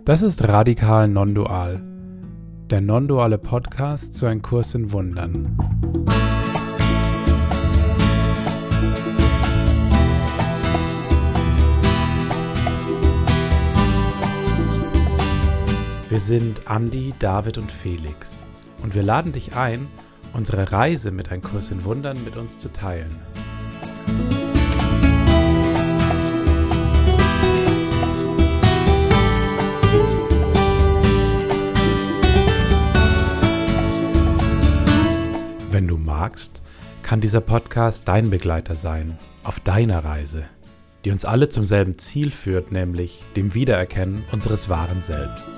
Das ist Radikal Non-Dual, der non-duale Podcast zu einem Kurs in Wundern. Wir sind Andi, David und Felix und wir laden dich ein, unsere Reise mit einem Kurs in Wundern mit uns zu teilen. Wenn du magst, kann dieser Podcast dein Begleiter sein, auf deiner Reise, die uns alle zum selben Ziel führt, nämlich dem Wiedererkennen unseres wahren Selbst.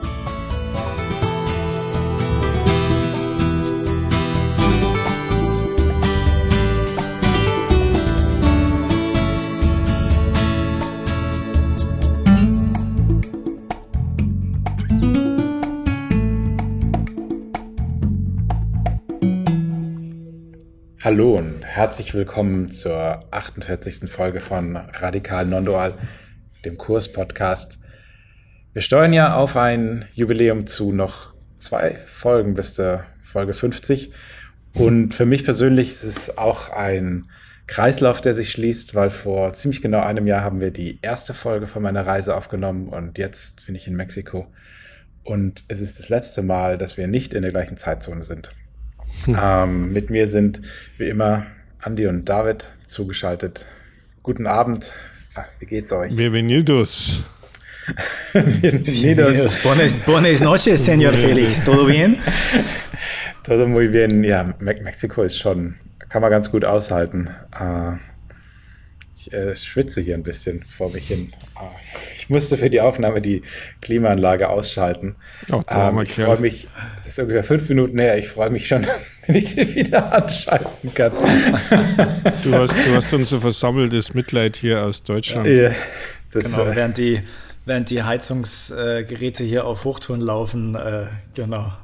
Hallo und herzlich willkommen zur 48. Folge von Radikal Non-Dual, dem Kurs-Podcast. Wir steuern ja auf ein Jubiläum zu, noch 2 Folgen bis zur Folge 50. Und für mich persönlich ist es auch ein Kreislauf, der sich schließt, weil vor ziemlich genau einem Jahr haben wir die erste Folge von meiner Reise aufgenommen und jetzt bin ich in Mexiko. Und es ist das letzte Mal, dass wir nicht in der gleichen Zeitzone sind. Mit mir sind wie immer Andi und David zugeschaltet. Guten Abend. Wie geht's euch? Bienvenidos. Bienvenidos. Buenas noches, señor Felix. ¿Todo bien? Todo muy bien. Ja, Mexiko ist schon, kann man ganz gut aushalten. Ich schwitze hier ein bisschen vor mich hin. Ich musste für die Aufnahme die Klimaanlage ausschalten. Ich freue mich, das ist ungefähr 5 Minuten her, ich freue mich schon, wenn ich sie wieder anschalten kann. Du hast unser versammeltes Mitleid hier aus Deutschland. Ja, genau, während die Heizungsgeräte hier auf Hochtouren laufen, genau.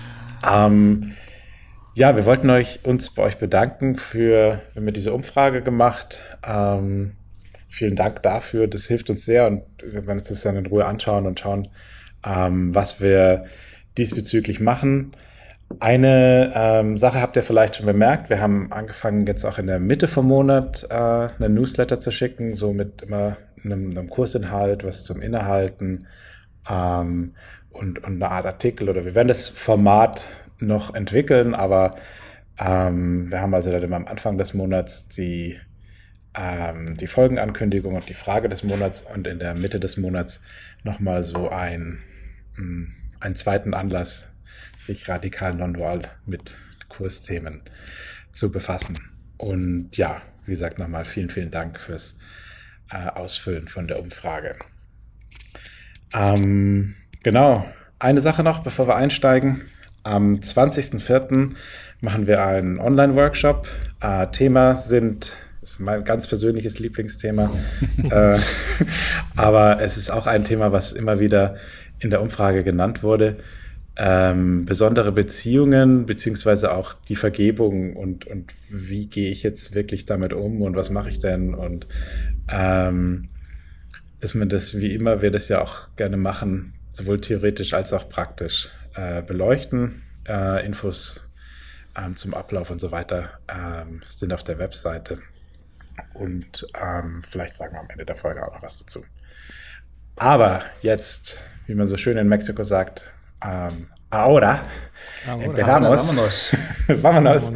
Ja, wir wollten uns bei euch bedanken wir haben diese Umfrage gemacht. Vielen Dank dafür, das hilft uns sehr und wir werden uns das dann in Ruhe anschauen und schauen, was wir diesbezüglich machen. Eine Sache habt ihr vielleicht schon bemerkt, wir haben angefangen jetzt auch in der Mitte vom Monat einen Newsletter zu schicken, so mit immer einem Kursinhalt, was zum Innehalten und eine Art Artikel oder wir werden das Format noch entwickeln, aber wir haben also dann immer am Anfang des Monats die Folgenankündigung und die Frage des Monats und in der Mitte des Monats nochmal so einen zweiten Anlass, sich radikal non-dual mit Kursthemen zu befassen. Und ja, wie gesagt, nochmal vielen, vielen Dank fürs Ausfüllen von der Umfrage. Genau, eine Sache noch, bevor wir einsteigen. Am 20.04. machen wir einen Online-Workshop. Thema ist mein ganz persönliches Lieblingsthema, aber es ist auch ein Thema, was immer wieder in der Umfrage genannt wurde. Besondere Beziehungen, beziehungsweise auch die Vergebung und wie gehe ich jetzt wirklich damit um und was mache ich denn? Und dass man das, wie immer wir das ja auch gerne machen, sowohl theoretisch als auch praktisch beleuchten. Infos zum Ablauf und so weiter sind auf der Webseite. Und vielleicht sagen wir am Ende der Folge auch noch was dazu. Aber jetzt, wie man so schön in Mexiko sagt, ahora empezamos. Vámonos.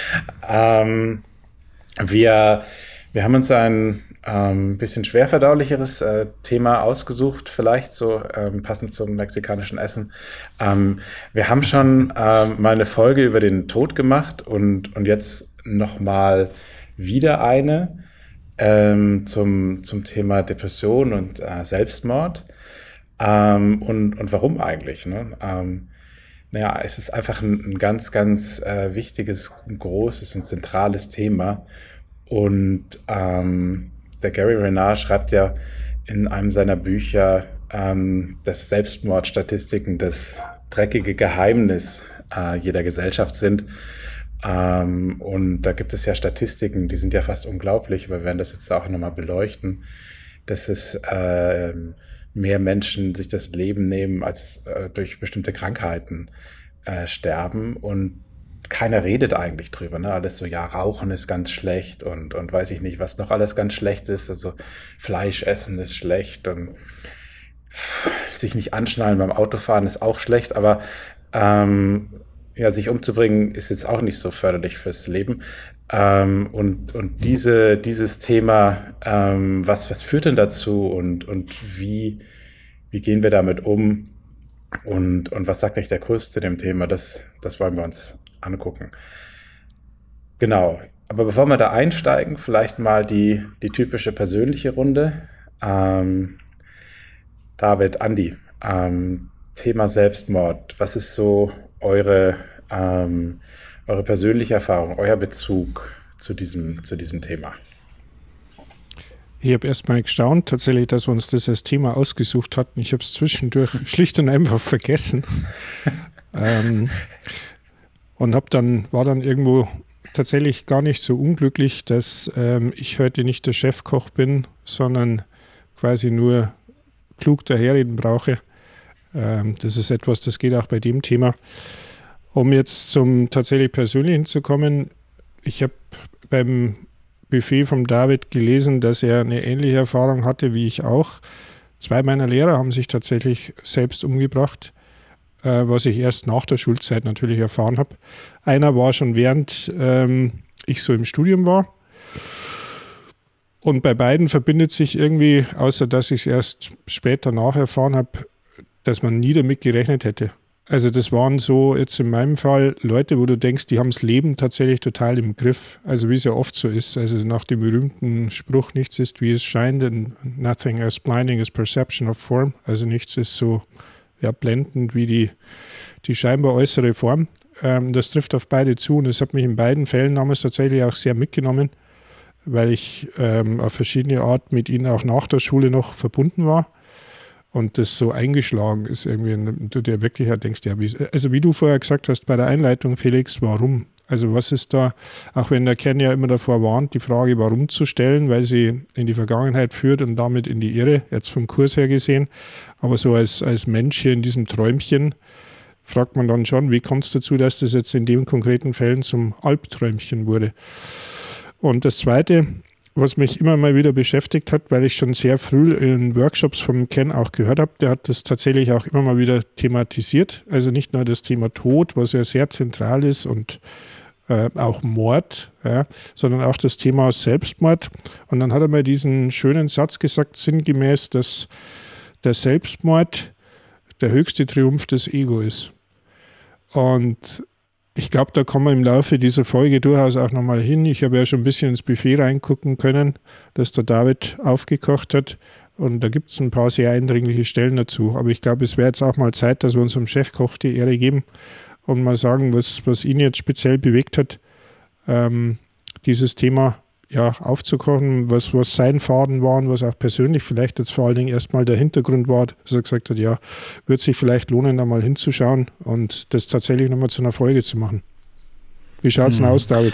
Wir haben uns ein bisschen schwer verdaulicheres Thema ausgesucht, vielleicht so passend zum mexikanischen Essen. Wir haben schon mal eine Folge über den Tod gemacht und jetzt nochmal wieder eine zum Thema Depression und Selbstmord. Und warum eigentlich? Ne? Es ist einfach ein ganz, ganz wichtiges, großes und zentrales Thema. Und der Gary Renard schreibt ja in einem seiner Bücher, dass Selbstmordstatistiken das dreckige Geheimnis jeder Gesellschaft sind. Und da gibt es ja Statistiken, die sind ja fast unglaublich. Wir werden das jetzt auch nochmal beleuchten, dass es mehr Menschen sich das Leben nehmen, als durch bestimmte Krankheiten sterben. Und keiner redet eigentlich drüber, ne? Alles so, ja, Rauchen ist ganz schlecht und weiß ich nicht, was noch alles ganz schlecht ist. Also Fleisch essen ist schlecht und sich nicht anschnallen beim Autofahren ist auch schlecht, aber sich umzubringen ist jetzt auch nicht so förderlich fürs Leben. Und dieses Thema, was führt denn dazu und wie gehen wir damit um und was sagt euch der Kurs zu dem Thema? Das wollen wir uns angucken. Genau. Aber bevor wir da einsteigen, vielleicht mal die typische persönliche Runde. David, Andi, Thema Selbstmord. Was ist so eure persönliche Erfahrung, euer Bezug zu diesem Thema? Ich habe erstmal gestaunt, tatsächlich, dass wir uns das als Thema ausgesucht hatten. Ich habe es zwischendurch schlicht und einfach vergessen. Und war dann irgendwo tatsächlich gar nicht so unglücklich, dass ich heute nicht der Chefkoch bin, sondern quasi nur klug daherreden brauche. Das ist etwas, das geht auch bei dem Thema. Um jetzt zum tatsächlich Persönlichen zu kommen, ich habe beim Buffet vom David gelesen, dass er eine ähnliche Erfahrung hatte wie ich auch. 2 meiner Lehrer haben sich tatsächlich selbst umgebracht, was ich erst nach der Schulzeit natürlich erfahren habe. Einer war schon während ich so im Studium war. Und bei beiden verbindet sich irgendwie, außer dass ich es erst später nacherfahren habe, dass man nie damit gerechnet hätte. Also das waren so jetzt in meinem Fall Leute, wo du denkst, die haben das Leben tatsächlich total im Griff. Also wie es ja oft so ist. Also nach dem berühmten Spruch, nichts ist, wie es scheint, and nothing as blinding as perception of form. Also nichts ist so blendend wie die scheinbar äußere Form. Das trifft auf beide zu und es hat mich in beiden Fällen damals tatsächlich auch sehr mitgenommen, weil ich auf verschiedene Art mit ihnen auch nach der Schule noch verbunden war und das so eingeschlagen ist irgendwie, und du dir wirklich halt denkst, ja, wie du vorher gesagt hast bei der Einleitung, Felix, warum? Also was ist da, auch wenn der Ken ja immer davor warnt, die Frage warum zu stellen, weil sie in die Vergangenheit führt und damit in die Irre, jetzt vom Kurs her gesehen, aber so als Mensch hier in diesem Träumchen fragt man dann schon, wie kommt es dazu, dass das jetzt in den konkreten Fällen zum Albträumchen wurde? Und das Zweite, was mich immer mal wieder beschäftigt hat, weil ich schon sehr früh in Workshops vom Ken auch gehört habe, der hat das tatsächlich auch immer mal wieder thematisiert. Also nicht nur das Thema Tod, was ja sehr zentral ist und auch Mord, sondern auch das Thema Selbstmord. Und dann hat er mal diesen schönen Satz gesagt, sinngemäß, dass der Selbstmord der höchste Triumph des Ego ist. Und ich glaube, da kommen wir im Laufe dieser Folge durchaus auch nochmal hin. Ich habe ja schon ein bisschen ins Buffet reingucken können, das der David aufgekocht hat. Und da gibt es ein paar sehr eindringliche Stellen dazu. Aber ich glaube, es wäre jetzt auch mal Zeit, dass wir unserem Chefkoch die Ehre geben und mal sagen, was ihn jetzt speziell bewegt hat, dieses Thema aufzukochen, was sein Faden war und was auch persönlich vielleicht jetzt vor allen Dingen erstmal der Hintergrund war, dass er gesagt hat, ja, wird sich vielleicht lohnen, da mal hinzuschauen und das tatsächlich nochmal zu einer Folge zu machen. Wie schaut es denn aus, David?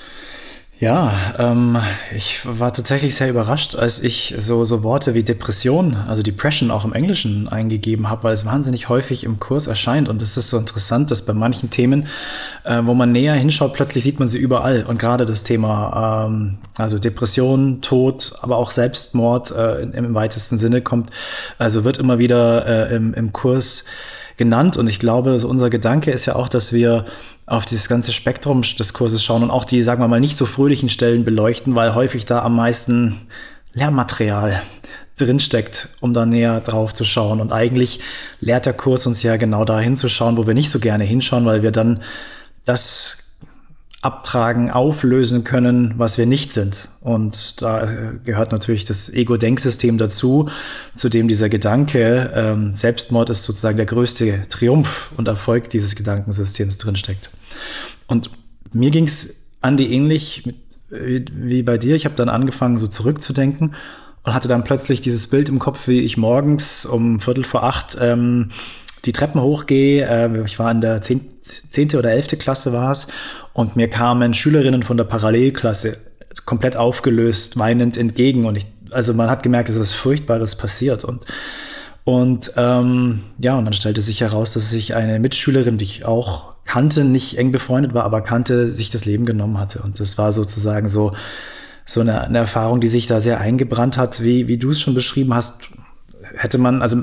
Ja, ich war tatsächlich sehr überrascht, als ich so Worte wie Depression, also Depression auch im Englischen eingegeben habe, weil es wahnsinnig häufig im Kurs erscheint und es ist so interessant, dass bei manchen Themen, wo man näher hinschaut, plötzlich sieht man sie überall und gerade das Thema, also Depression, Tod, aber auch Selbstmord im weitesten Sinne wird immer wieder im Kurs genannt und ich glaube, so unser Gedanke ist ja auch, dass wir auf dieses ganze Spektrum des Kurses schauen und auch die, sagen wir mal, nicht so fröhlichen Stellen beleuchten, weil häufig da am meisten Lehrmaterial drinsteckt, um da näher drauf zu schauen. Und eigentlich lehrt der Kurs uns ja genau da hinzuschauen, wo wir nicht so gerne hinschauen, weil wir dann das abtragen, auflösen können, was wir nicht sind. Und da gehört natürlich das Ego-Denksystem dazu, zu dem dieser Gedanke, Selbstmord ist sozusagen der größte Triumph und Erfolg dieses Gedankensystems drinsteckt. Und mir ging's, Andi, ähnlich wie bei dir. Ich habe dann angefangen, so zurückzudenken und hatte dann plötzlich dieses Bild im Kopf, wie ich morgens um 7:45 die Treppen hochgehe. Ich war in der 10. oder 11. Klasse war es und mir kamen Schülerinnen von der Parallelklasse komplett aufgelöst, weinend entgegen und man hat gemerkt, dass etwas Furchtbares passiert und Und und dann stellte sich heraus, dass sich eine Mitschülerin, die ich auch kannte, nicht eng befreundet war, aber kannte, sich das Leben genommen hatte. Und das war sozusagen so eine Erfahrung, die sich da sehr eingebrannt hat, wie du es schon beschrieben hast. Hätte man, also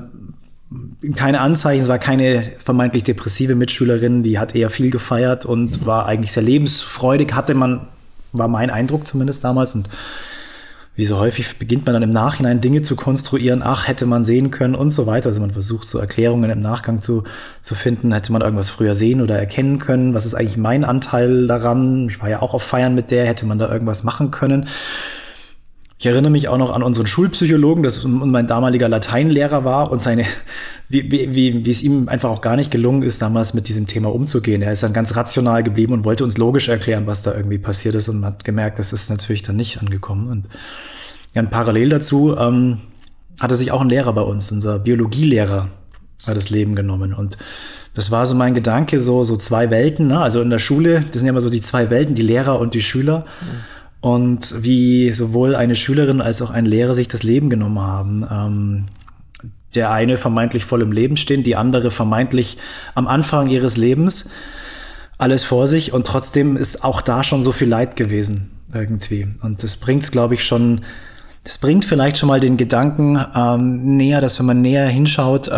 keine Anzeichen, es war keine vermeintlich depressive Mitschülerin, die hat eher viel gefeiert und war eigentlich sehr lebensfreudig, war mein Eindruck zumindest damals. Und wie so häufig beginnt man dann im Nachhinein Dinge zu konstruieren, hätte man sehen können und so weiter. Also man versucht so Erklärungen im Nachgang zu finden, hätte man irgendwas früher sehen oder erkennen können, was ist eigentlich mein Anteil daran? Ich war ja auch auf Feiern mit der, hätte man da irgendwas machen können? Ich erinnere mich auch noch an unseren Schulpsychologen, das mein damaliger Lateinlehrer war und wie es ihm einfach auch gar nicht gelungen ist, damals mit diesem Thema umzugehen. Er ist dann ganz rational geblieben und wollte uns logisch erklären, was da irgendwie passiert ist, und man hat gemerkt, das ist natürlich dann nicht angekommen. Und ja, parallel dazu hatte sich auch ein Lehrer bei uns, unser Biologielehrer, hat das Leben genommen. Und das war so mein Gedanke, so zwei Welten, ne? Also in der Schule, das sind ja immer so die zwei Welten, die Lehrer und die Schüler. Und wie sowohl eine Schülerin als auch ein Lehrer sich das Leben genommen haben. Der eine vermeintlich voll im Leben stehen, die andere vermeintlich am Anfang ihres Lebens, alles vor sich, und trotzdem ist auch da schon so viel Leid gewesen irgendwie. Und das bringt vielleicht schon mal den Gedanken näher, dass wenn man näher hinschaut,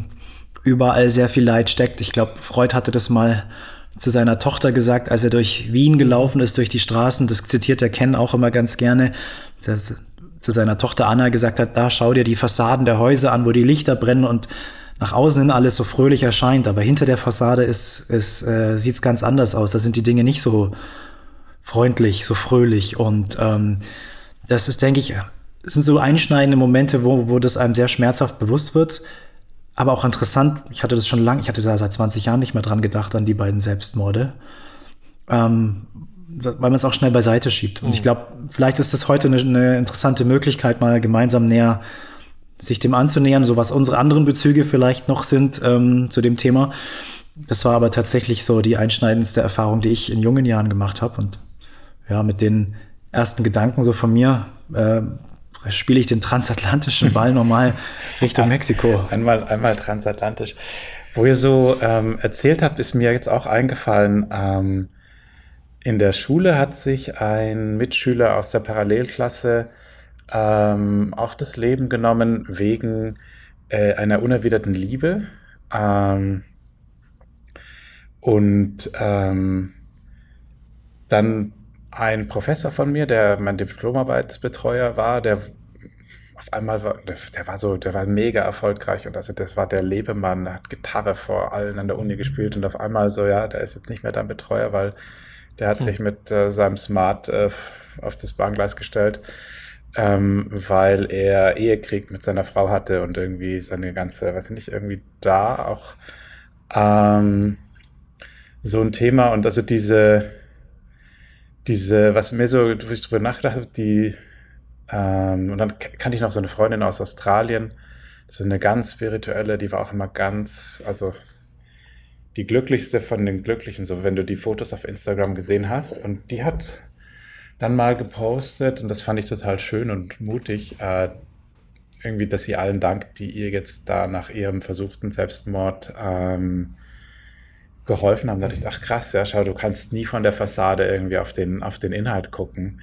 überall sehr viel Leid steckt. Ich glaube, Freud hatte das mal zu seiner Tochter gesagt, als er durch Wien gelaufen ist, durch die Straßen. Das zitiert der Ken auch immer ganz gerne. Zu seiner Tochter Anna gesagt hat, da schau dir die Fassaden der Häuser an, wo die Lichter brennen und nach außen hin alles so fröhlich erscheint. Aber hinter der Fassade sieht's ganz anders aus. Da sind die Dinge nicht so freundlich, so fröhlich. Und das ist, denke ich, sind so einschneidende Momente, wo das einem sehr schmerzhaft bewusst wird. Aber auch interessant, ich hatte da seit 20 Jahren nicht mehr dran gedacht, an die beiden Selbstmorde, weil man es auch schnell beiseite schiebt. Und ich glaube, vielleicht ist das heute eine interessante Möglichkeit, mal gemeinsam näher sich dem anzunähern, so was unsere anderen Bezüge vielleicht noch sind zu dem Thema. Das war aber tatsächlich so die einschneidendste Erfahrung, die ich in jungen Jahren gemacht habe. Und ja, mit den ersten Gedanken so von mir spiele ich den transatlantischen Ball nochmal Richtung Mexiko. Einmal transatlantisch. Wo ihr so erzählt habt, ist mir jetzt auch eingefallen, in der Schule hat sich ein Mitschüler aus der Parallelklasse auch das Leben genommen wegen einer unerwiderten Liebe. Dann ein Professor von mir, der mein Diplomarbeitsbetreuer war, der auf einmal der war mega erfolgreich, und also das war der Lebemann, der hat Gitarre vor allen an der Uni gespielt, und auf einmal so, ja, der ist jetzt nicht mehr dein Betreuer, weil der hat sich mit seinem Smart auf das Bahngleis gestellt, weil er Ehekrieg mit seiner Frau hatte und irgendwie seine ganze, weiß ich nicht, irgendwie da auch so ein Thema. Und also diese, was mir so, wo ich drüber nachgedacht habe, und dann kannte ich noch so eine Freundin aus Australien, so eine ganz spirituelle, die war auch immer also die glücklichste von den Glücklichen, so wenn du die Fotos auf Instagram gesehen hast. Und die hat dann mal gepostet, und das fand ich total schön und mutig, irgendwie, dass sie allen dankt, die ihr jetzt da nach ihrem versuchten Selbstmord geholfen haben. Da dachte ich, ach krass, ja, schau, du kannst nie von der Fassade irgendwie auf den Inhalt gucken.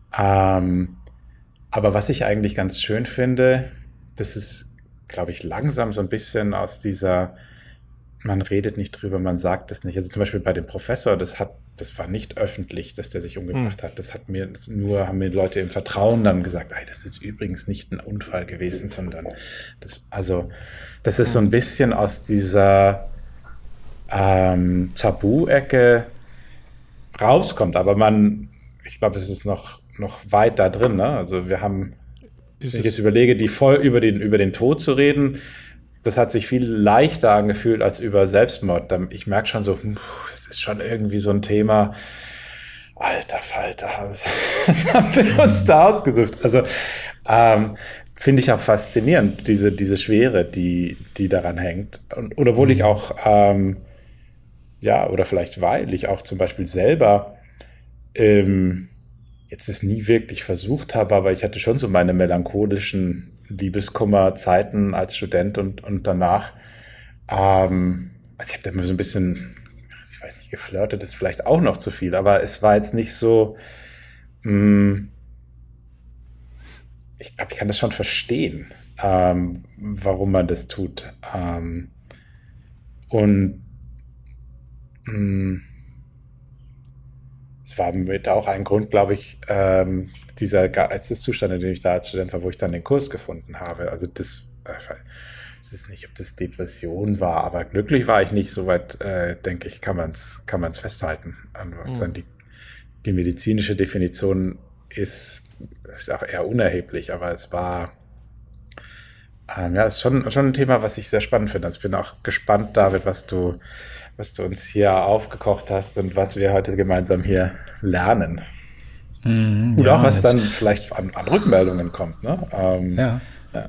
Aber was ich eigentlich ganz schön finde, das ist, glaube ich, langsam so ein bisschen aus dieser, man redet nicht drüber, man sagt es nicht. Also zum Beispiel bei dem Professor, das war nicht öffentlich, dass der sich umgebracht hat. Haben mir Leute im Vertrauen dann gesagt, das ist übrigens nicht ein Unfall gewesen, sondern das ist so ein bisschen aus dieser Tabu-Ecke rauskommt. Aber ich glaube, es ist noch weit da drin, ne? Also wenn ich jetzt überlege, über den Tod zu reden, das hat sich viel leichter angefühlt als über Selbstmord. Ich merke schon so, es ist schon irgendwie so ein Thema, alter Falter, was haben wir uns da ausgesucht? Also finde ich auch faszinierend, diese Schwere, die daran hängt. Oder obwohl ich auch, oder vielleicht weil ich auch zum Beispiel selber jetzt es nie wirklich versucht habe, aber ich hatte schon so meine melancholischen Liebeskummer-Zeiten als Student und danach. Also ich habe da immer so ein bisschen, ich weiß nicht, geflirtet ist vielleicht auch noch zu viel, aber es war jetzt nicht so, ich glaube, ich kann das schon verstehen, warum man das tut. Es war mit auch ein Grund, glaube ich, dieser Geisteszustand, in dem ich da als Student war, wo ich dann den Kurs gefunden habe. Also das ist nicht, ob das Depression war, aber glücklich war ich nicht. Soweit, denke ich, kann man es festhalten. Die medizinische Definition ist auch eher unerheblich, aber es war ist schon ein Thema, was ich sehr spannend finde. Also ich bin auch gespannt, David, was du uns hier aufgekocht hast und was wir heute gemeinsam hier lernen. Oder auch was dann vielleicht an Rückmeldungen kommt. Ne?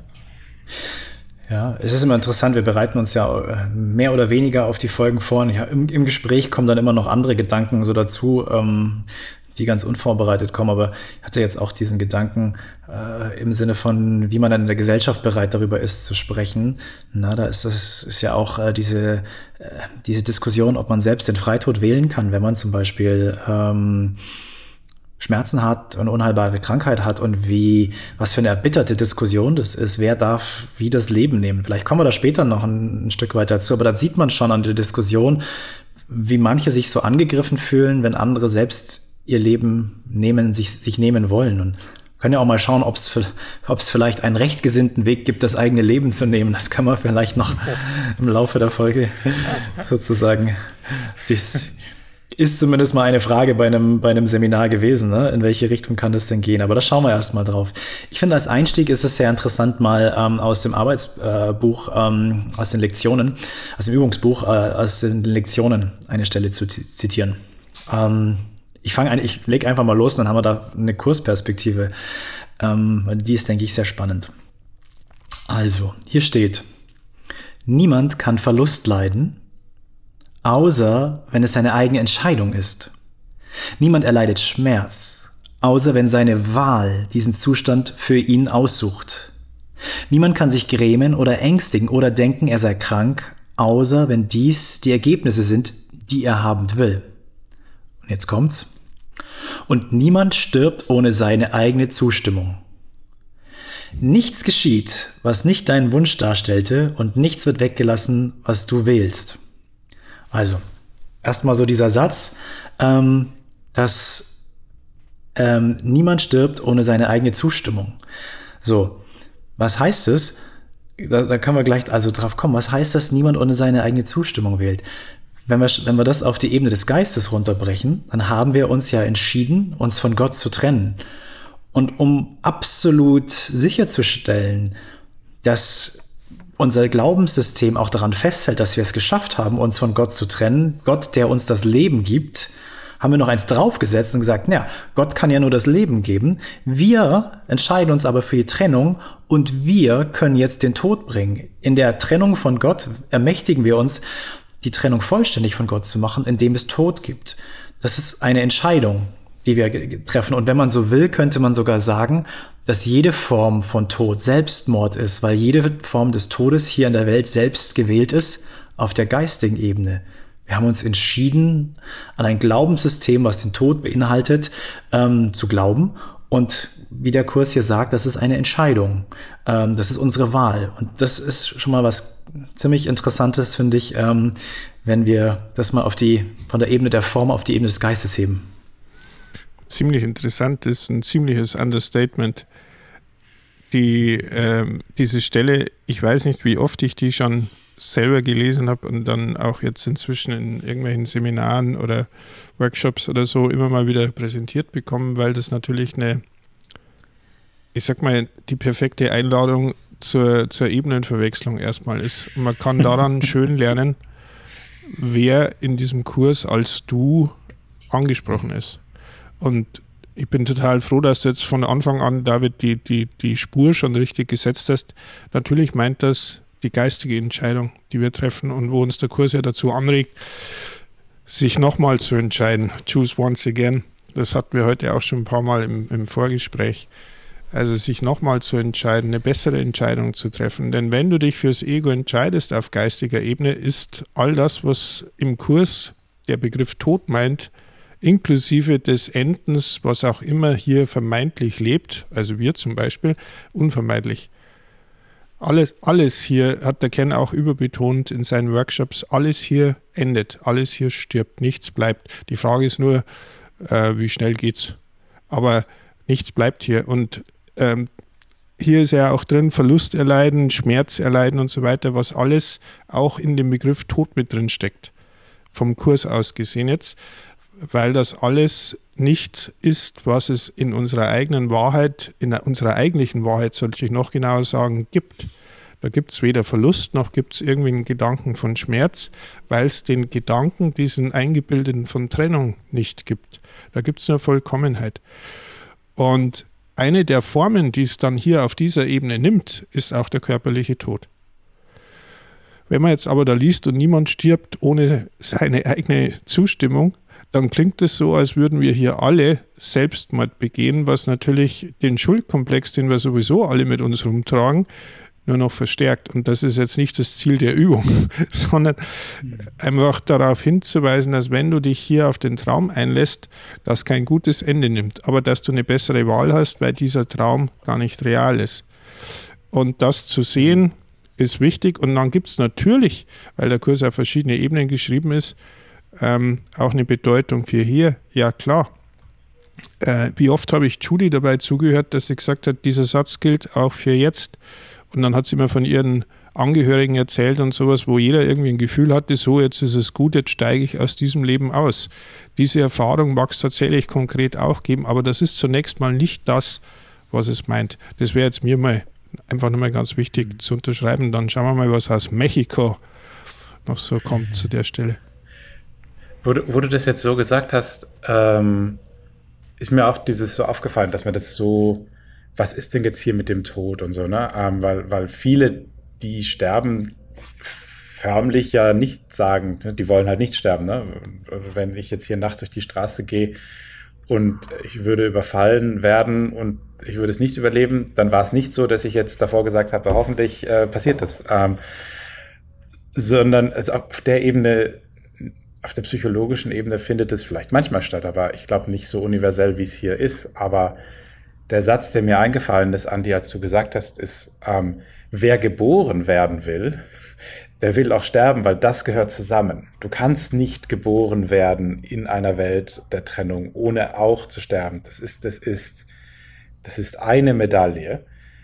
Ja, es ist immer interessant, wir bereiten uns ja mehr oder weniger auf die Folgen vor. Und im Gespräch kommen dann immer noch andere Gedanken so dazu, die ganz unvorbereitet kommen. Aber ich hatte jetzt auch diesen Gedanken im Sinne von, wie man dann in der Gesellschaft bereit darüber ist zu sprechen. Na, da ist ja auch diese Diskussion, ob man selbst den Freitod wählen kann, wenn man zum Beispiel Schmerzen hat, eine unheilbare Krankheit hat und was für eine erbitterte Diskussion das ist. Wer darf wie das Leben nehmen? Vielleicht kommen wir da später noch ein Stück weiter dazu, aber da sieht man schon an der Diskussion, wie manche sich so angegriffen fühlen, wenn andere selbst ihr Leben nehmen, sich nehmen wollen. Und können ja auch mal schauen, ob es vielleicht einen rechtgesinnten Weg gibt, das eigene Leben zu nehmen. Das kann man vielleicht noch im Laufe der Folge sozusagen. Das ist zumindest mal eine Frage bei einem Seminar gewesen, ne? In welche Richtung kann das denn gehen? Aber da schauen wir erst mal drauf. Ich finde, als Einstieg ist es sehr interessant, mal aus dem Arbeitsbuch, aus den Lektionen, aus dem Übungsbuch, aus den Lektionen eine Stelle zu zitieren. Ich lege einfach mal los, dann haben wir da eine Kursperspektive. Die ist, denke ich, sehr spannend. Also, hier steht: Niemand kann Verlust leiden, außer wenn es seine eigene Entscheidung ist. Niemand erleidet Schmerz, außer wenn seine Wahl diesen Zustand für ihn aussucht. Niemand kann sich grämen oder ängstigen oder denken, er sei krank, außer wenn dies die Ergebnisse sind, die er haben will. Und jetzt kommt's. Und niemand stirbt ohne seine eigene Zustimmung. Nichts geschieht, was nicht deinen Wunsch darstellte, und nichts wird weggelassen, was du wählst. Also, erstmal so dieser Satz, dass niemand stirbt ohne seine eigene Zustimmung. So, was heißt es? Da können wir gleich also drauf kommen. Was heißt das, niemand ohne seine eigene Zustimmung wählt? Wenn wir das auf die Ebene des Geistes runterbrechen, dann haben wir uns ja entschieden, uns von Gott zu trennen. Und um absolut sicherzustellen, dass unser Glaubenssystem auch daran festhält, dass wir es geschafft haben, uns von Gott zu trennen, Gott, der uns das Leben gibt, haben wir noch eins draufgesetzt und gesagt, naja, Gott kann ja nur das Leben geben. Wir entscheiden uns aber für die Trennung und wir können jetzt den Tod bringen. In der Trennung von Gott ermächtigen wir uns, die Trennung vollständig von Gott zu machen, indem es Tod gibt. Das ist eine Entscheidung, die wir treffen. Und wenn man so will, könnte man sogar sagen, dass jede Form von Tod Selbstmord ist, weil jede Form des Todes hier in der Welt selbst gewählt ist auf der geistigen Ebene. Wir haben uns entschieden, an ein Glaubenssystem, was den Tod beinhaltet, zu glauben. Und wie der Kurs hier sagt, das ist eine Entscheidung. Das ist unsere Wahl. Und das ist schon mal was ziemlich Interessantes, finde ich, wenn wir das mal von der Ebene der Form auf die Ebene des Geistes heben. Ziemlich interessant, ist ein ziemliches Understatement. Diese Stelle, ich weiß nicht, wie oft ich die schon selber gelesen habe und dann auch jetzt inzwischen in irgendwelchen Seminaren oder Workshops oder so immer mal wieder präsentiert bekommen, weil das natürlich die perfekte Einladung zur Ebenenverwechslung erstmal ist. Man kann daran schön lernen, wer in diesem Kurs als du angesprochen ist. Und ich bin total froh, dass du jetzt von Anfang an, David, die Spur schon richtig gesetzt hast. Natürlich meint das die geistige Entscheidung, die wir treffen und wo uns der Kurs ja dazu anregt, sich nochmal zu entscheiden. Choose once again. Das hatten wir heute auch schon ein paar Mal im Vorgespräch. Also sich nochmal zu entscheiden, eine bessere Entscheidung zu treffen. Denn wenn du dich fürs Ego entscheidest auf geistiger Ebene, ist all das, was im Kurs der Begriff Tod meint, inklusive des Endens, was auch immer hier vermeintlich lebt, also wir zum Beispiel, unvermeidlich. Alles hier, hat der Ken auch überbetont in seinen Workshops, alles hier endet, alles hier stirbt, nichts bleibt. Die Frage ist nur, wie schnell geht's? Aber nichts bleibt hier. Und hier ist ja auch drin Verlust erleiden, Schmerz erleiden und so weiter, was alles auch in dem Begriff Tod mit drin steckt. Vom Kurs aus gesehen jetzt, weil das alles nicht ist, was es in unserer eigenen Wahrheit, in unserer eigentlichen Wahrheit, sollte ich noch genauer sagen, gibt. Da gibt es weder Verlust, noch gibt es irgendwie einen Gedanken von Schmerz, weil es den Gedanken, diesen eingebildeten von Trennung nicht gibt. Da gibt es nur Vollkommenheit. Und eine der Formen, die es dann hier auf dieser Ebene nimmt, ist auch der körperliche Tod. Wenn man jetzt aber da liest und niemand stirbt ohne seine eigene Zustimmung, dann klingt es so, als würden wir hier alle Selbstmord begehen, was natürlich den Schuldkomplex, den wir sowieso alle mit uns rumtragen, nur noch verstärkt. Und das ist jetzt nicht das Ziel der Übung, sondern einfach darauf hinzuweisen, dass wenn du dich hier auf den Traum einlässt, das kein gutes Ende nimmt, aber dass du eine bessere Wahl hast, weil dieser Traum gar nicht real ist. Und das zu sehen, ist wichtig. Und dann gibt es natürlich, weil der Kurs auf verschiedene Ebenen geschrieben ist, auch eine Bedeutung für hier. Ja, klar. Wie oft habe ich Judy dabei zugehört, dass sie gesagt hat, dieser Satz gilt auch für jetzt. Und dann hat sie mir von ihren Angehörigen erzählt und sowas, wo jeder irgendwie ein Gefühl hatte, so, jetzt ist es gut, jetzt steige ich aus diesem Leben aus. Diese Erfahrung mag es tatsächlich konkret auch geben, aber das ist zunächst mal nicht das, was es meint. Das wäre jetzt mir mal einfach nochmal ganz wichtig zu unterschreiben. Dann schauen wir mal, was aus Mexiko noch so kommt zu der Stelle. Wo du das jetzt so gesagt hast, ist mir auch dieses so aufgefallen, dass man das so, was ist denn jetzt hier mit dem Tod und so, ne? Weil viele, die sterben, förmlich ja nicht sagen, ne? Die wollen halt nicht sterben, ne? Wenn ich jetzt hier nachts durch die Straße gehe und ich würde überfallen werden und ich würde es nicht überleben, dann war es nicht so, dass ich jetzt davor gesagt habe, hoffentlich passiert das. Sondern also auf der Ebene, auf der psychologischen Ebene findet es vielleicht manchmal statt, aber ich glaube nicht so universell, wie es hier ist. Aber der Satz, der mir eingefallen ist, Andi, als du gesagt hast, ist, wer geboren werden will, der will auch sterben, weil das gehört zusammen. Du kannst nicht geboren werden in einer Welt der Trennung, ohne auch zu sterben. Das ist eine Medaille.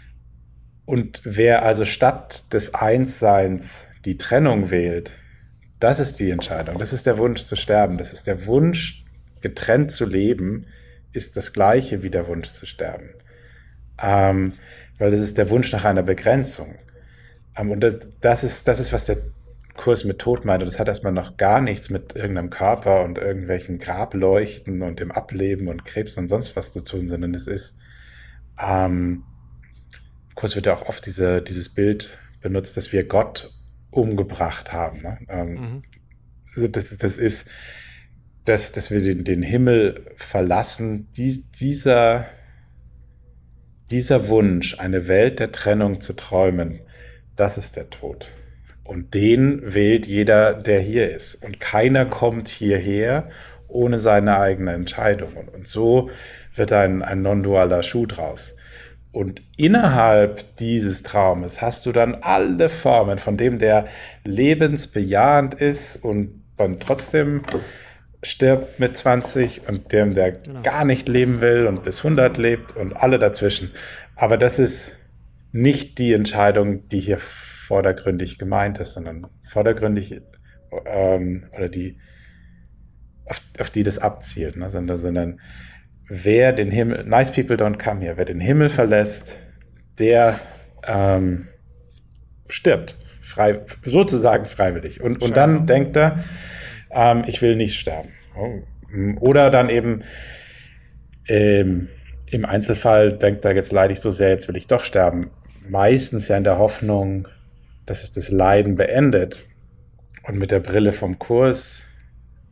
Und wer also statt des Einsseins die Trennung wählt, das ist die Entscheidung. Das ist der Wunsch zu sterben. Das ist der Wunsch, getrennt zu leben, ist das Gleiche wie der Wunsch zu sterben. Weil das ist der Wunsch nach einer Begrenzung. Und das ist, was der Kurs mit Tod meint. Und das hat erstmal noch gar nichts mit irgendeinem Körper und irgendwelchen Grableuchten und dem Ableben und Krebs und sonst was zu tun, sondern es ist, im Kurs wird ja auch oft dieses Bild benutzt, dass wir Gott umgebracht haben. Ne? Also das ist, dass wir den Himmel verlassen. Dieser Wunsch, eine Welt der Trennung zu träumen, das ist der Tod. Und den wählt jeder, der hier ist. Und keiner kommt hierher ohne seine eigene Entscheidung. Und so wird ein non-dualer Schuh draus. Und innerhalb dieses Traumes hast du dann alle Formen, von dem der lebensbejahend ist und dann trotzdem stirbt mit 20 und dem, der gar nicht leben will und bis 100 lebt und alle dazwischen. Aber das ist nicht die Entscheidung, die hier vordergründig gemeint ist, sondern vordergründig oder die, auf die das abzielt, ne? sondern wer den Himmel, nice people don't come here, wer den Himmel verlässt, der stirbt, sozusagen freiwillig. Und dann denkt er, ich will nicht sterben. Oder dann eben im Einzelfall denkt er, jetzt leide ich so sehr, jetzt will ich doch sterben. Meistens ja in der Hoffnung, dass es das Leiden beendet. Und mit der Brille vom Kurs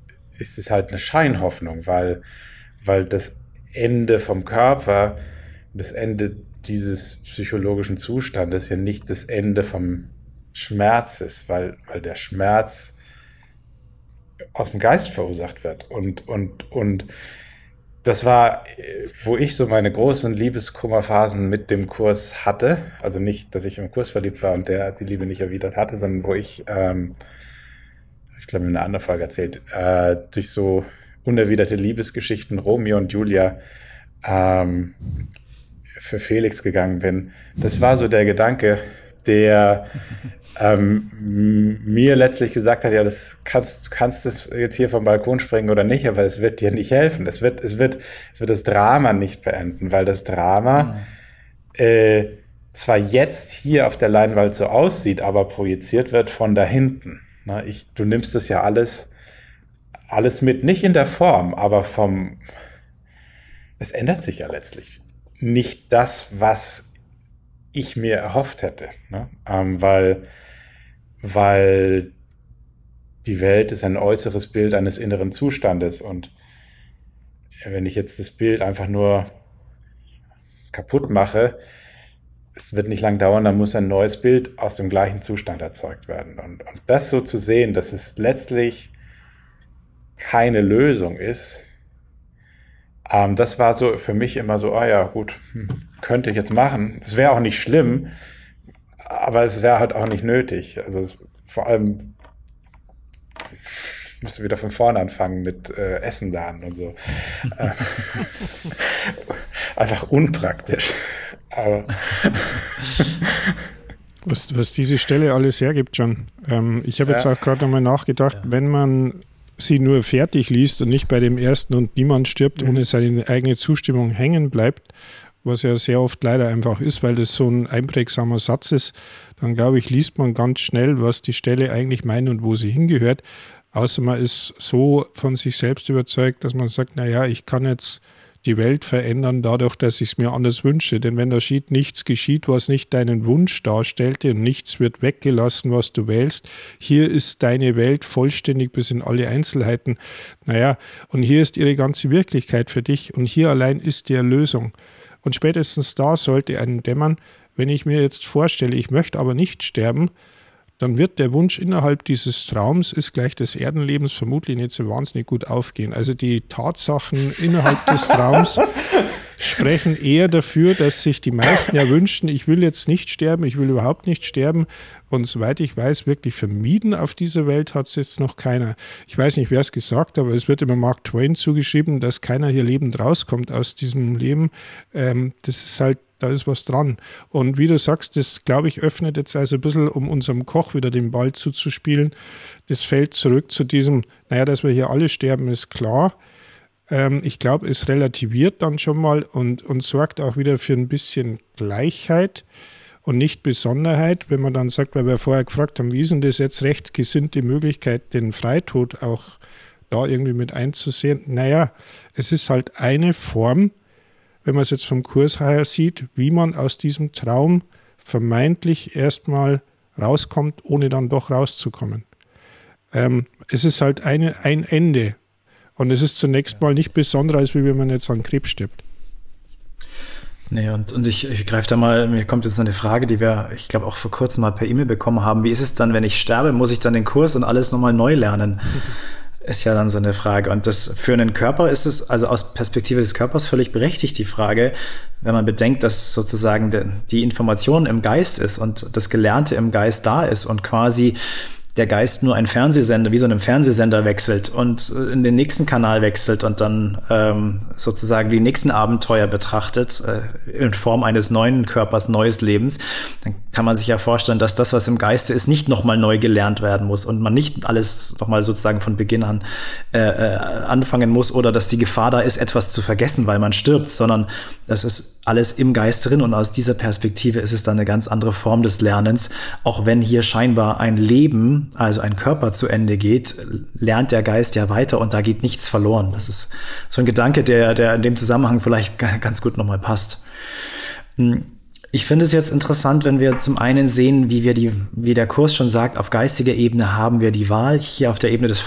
ist es halt eine Scheinhoffnung, weil das Ende vom Körper das Ende dieses psychologischen Zustandes ja nicht das Ende vom Schmerz ist, weil der Schmerz aus dem Geist verursacht wird. Und das war, wo ich so meine großen Liebeskummerphasen mit dem Kurs hatte. Also nicht, dass ich im Kurs verliebt war und der die Liebe nicht erwidert hatte, sondern wo ich glaube, in einer anderen Folge erzählt, durch so unerwiderte Liebesgeschichten, Romeo und Julia, für Felix gegangen bin. Das war so der Gedanke, der mir letztlich gesagt hat, ja, du kannst das jetzt hier vom Balkon springen oder nicht, aber es wird dir nicht helfen. Es wird das Drama nicht beenden, weil das Drama zwar jetzt hier auf der Leinwand so aussieht, aber projiziert wird von da hinten. Na, du nimmst das ja alles mit, nicht in der Form, aber es ändert sich ja letztlich nicht das, was ich mir erhofft hätte, ne? Weil die Welt ist ein äußeres Bild eines inneren Zustandes und wenn ich jetzt das Bild einfach nur kaputt mache, es wird nicht lang dauern, dann muss ein neues Bild aus dem gleichen Zustand erzeugt werden. Und das so zu sehen, dass es letztlich keine Lösung ist, das war so für mich immer so, ja gut, könnte ich jetzt machen. Es wäre auch nicht schlimm, aber es wäre halt auch nicht nötig. Also vor allem musst du wieder von vorne anfangen mit Essen lernen und so. Einfach unpraktisch. Aber was diese Stelle alles hergibt, John. Ich habe jetzt auch gerade einmal nachgedacht, wenn man sie nur fertig liest und nicht bei dem ersten und niemand stirbt, ohne seine eigene Zustimmung hängen bleibt, was ja sehr oft leider einfach ist, weil das so ein einprägsamer Satz ist, dann glaube ich, liest man ganz schnell, was die Stelle eigentlich meint und wo sie hingehört. Außer man ist so von sich selbst überzeugt, dass man sagt, naja, ich kann jetzt die Welt verändern dadurch, dass ich es mir anders wünsche. Denn wenn da steht, nichts geschieht, was nicht deinen Wunsch darstellte und nichts wird weggelassen, was du wählst, hier ist deine Welt vollständig bis in alle Einzelheiten. Naja, und hier ist ihre ganze Wirklichkeit für dich und hier allein ist die Erlösung. Und spätestens da sollte einem dämmern, wenn ich mir jetzt vorstelle, ich möchte aber nicht sterben, dann wird der Wunsch innerhalb dieses Traums, ist gleich des Erdenlebens, vermutlich nicht so wahnsinnig gut aufgehen. Also die Tatsachen innerhalb des Traums sprechen eher dafür, dass sich die meisten ja wünschen, ich will jetzt nicht sterben, ich will überhaupt nicht sterben. Und soweit ich weiß, wirklich vermieden auf dieser Welt hat es jetzt noch keiner. Ich weiß nicht, wer es gesagt hat, aber es wird immer Mark Twain zugeschrieben, dass keiner hier lebend rauskommt aus diesem Leben. Das ist halt, da ist was dran. Und wie du sagst, das, glaube ich, öffnet jetzt also ein bisschen, um unserem Koch wieder den Ball zuzuspielen, das Feld zurück zu diesem, naja, dass wir hier alle sterben, ist klar. Ich glaube, es relativiert dann schon mal und sorgt auch wieder für ein bisschen Gleichheit und nicht Besonderheit, wenn man dann sagt, weil wir vorher gefragt haben, wie ist denn das jetzt recht gesinnte Möglichkeit, den Freitod auch da irgendwie mit einzusehen? Naja, es ist halt eine Form, wenn man es jetzt vom Kurs her sieht, wie man aus diesem Traum vermeintlich erstmal rauskommt, ohne dann doch rauszukommen. Es ist halt ein Ende. Und es ist zunächst mal nicht besonderer, als wie wenn man jetzt an Krebs stirbt. Nee, und ich greife da mal, mir kommt jetzt eine Frage, die wir, ich glaube, auch vor kurzem mal per E-Mail bekommen haben. Wie ist es dann, wenn ich sterbe? Muss ich dann den Kurs und alles nochmal neu lernen? Ist ja dann so eine Frage. Und das für einen Körper ist es, also aus Perspektive des Körpers völlig berechtigt, die Frage, wenn man bedenkt, dass sozusagen die Information im Geist ist und das Gelernte im Geist da ist und quasi der Geist nur ein Fernsehsender, wie so einem Fernsehsender wechselt und in den nächsten Kanal wechselt und dann sozusagen die nächsten Abenteuer betrachtet in Form eines neuen Körpers, neues Lebens, dann kann man sich ja vorstellen, dass das, was im Geiste ist, nicht nochmal neu gelernt werden muss und man nicht alles nochmal sozusagen von Beginn an anfangen muss oder dass die Gefahr da ist, etwas zu vergessen, weil man stirbt, sondern das ist alles im Geist drin und aus dieser Perspektive ist es dann eine ganz andere Form des Lernens. Auch wenn hier scheinbar ein Leben, also ein Körper zu Ende geht, lernt der Geist ja weiter und da geht nichts verloren. Das ist so ein Gedanke, der in dem Zusammenhang vielleicht ganz gut nochmal passt. Ich finde es jetzt interessant, wenn wir zum einen sehen, wie der Kurs schon sagt, auf geistiger Ebene haben wir die Wahl. Hier auf der Ebene der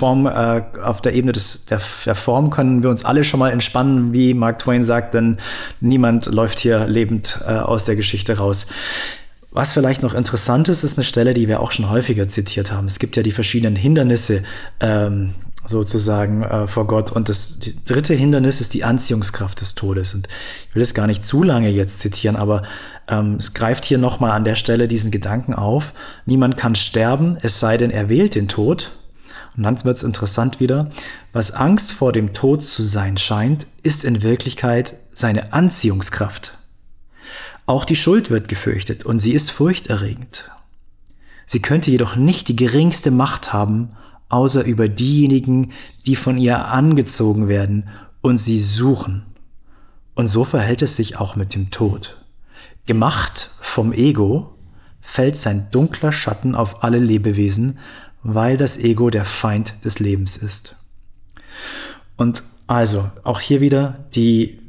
Form können wir uns alle schon mal entspannen, wie Mark Twain sagt, denn niemand läuft hier lebend aus der Geschichte raus. Was vielleicht noch interessant ist, ist eine Stelle, die wir auch schon häufiger zitiert haben. Es gibt ja die verschiedenen Hindernisse sozusagen vor Gott. Und das dritte Hindernis ist die Anziehungskraft des Todes. Und ich will es gar nicht zu lange jetzt zitieren, aber es greift hier nochmal an der Stelle diesen Gedanken auf. Niemand kann sterben, es sei denn, er wählt den Tod. Und dann wird es interessant wieder. Was Angst vor dem Tod zu sein scheint, ist in Wirklichkeit seine Anziehungskraft. Auch die Schuld wird gefürchtet und sie ist furchterregend. Sie könnte jedoch nicht die geringste Macht haben, außer über diejenigen, die von ihr angezogen werden und sie suchen. Und so verhält es sich auch mit dem Tod. Gemacht vom Ego fällt sein dunkler Schatten auf alle Lebewesen, weil das Ego der Feind des Lebens ist. Und also, auch hier wieder, wir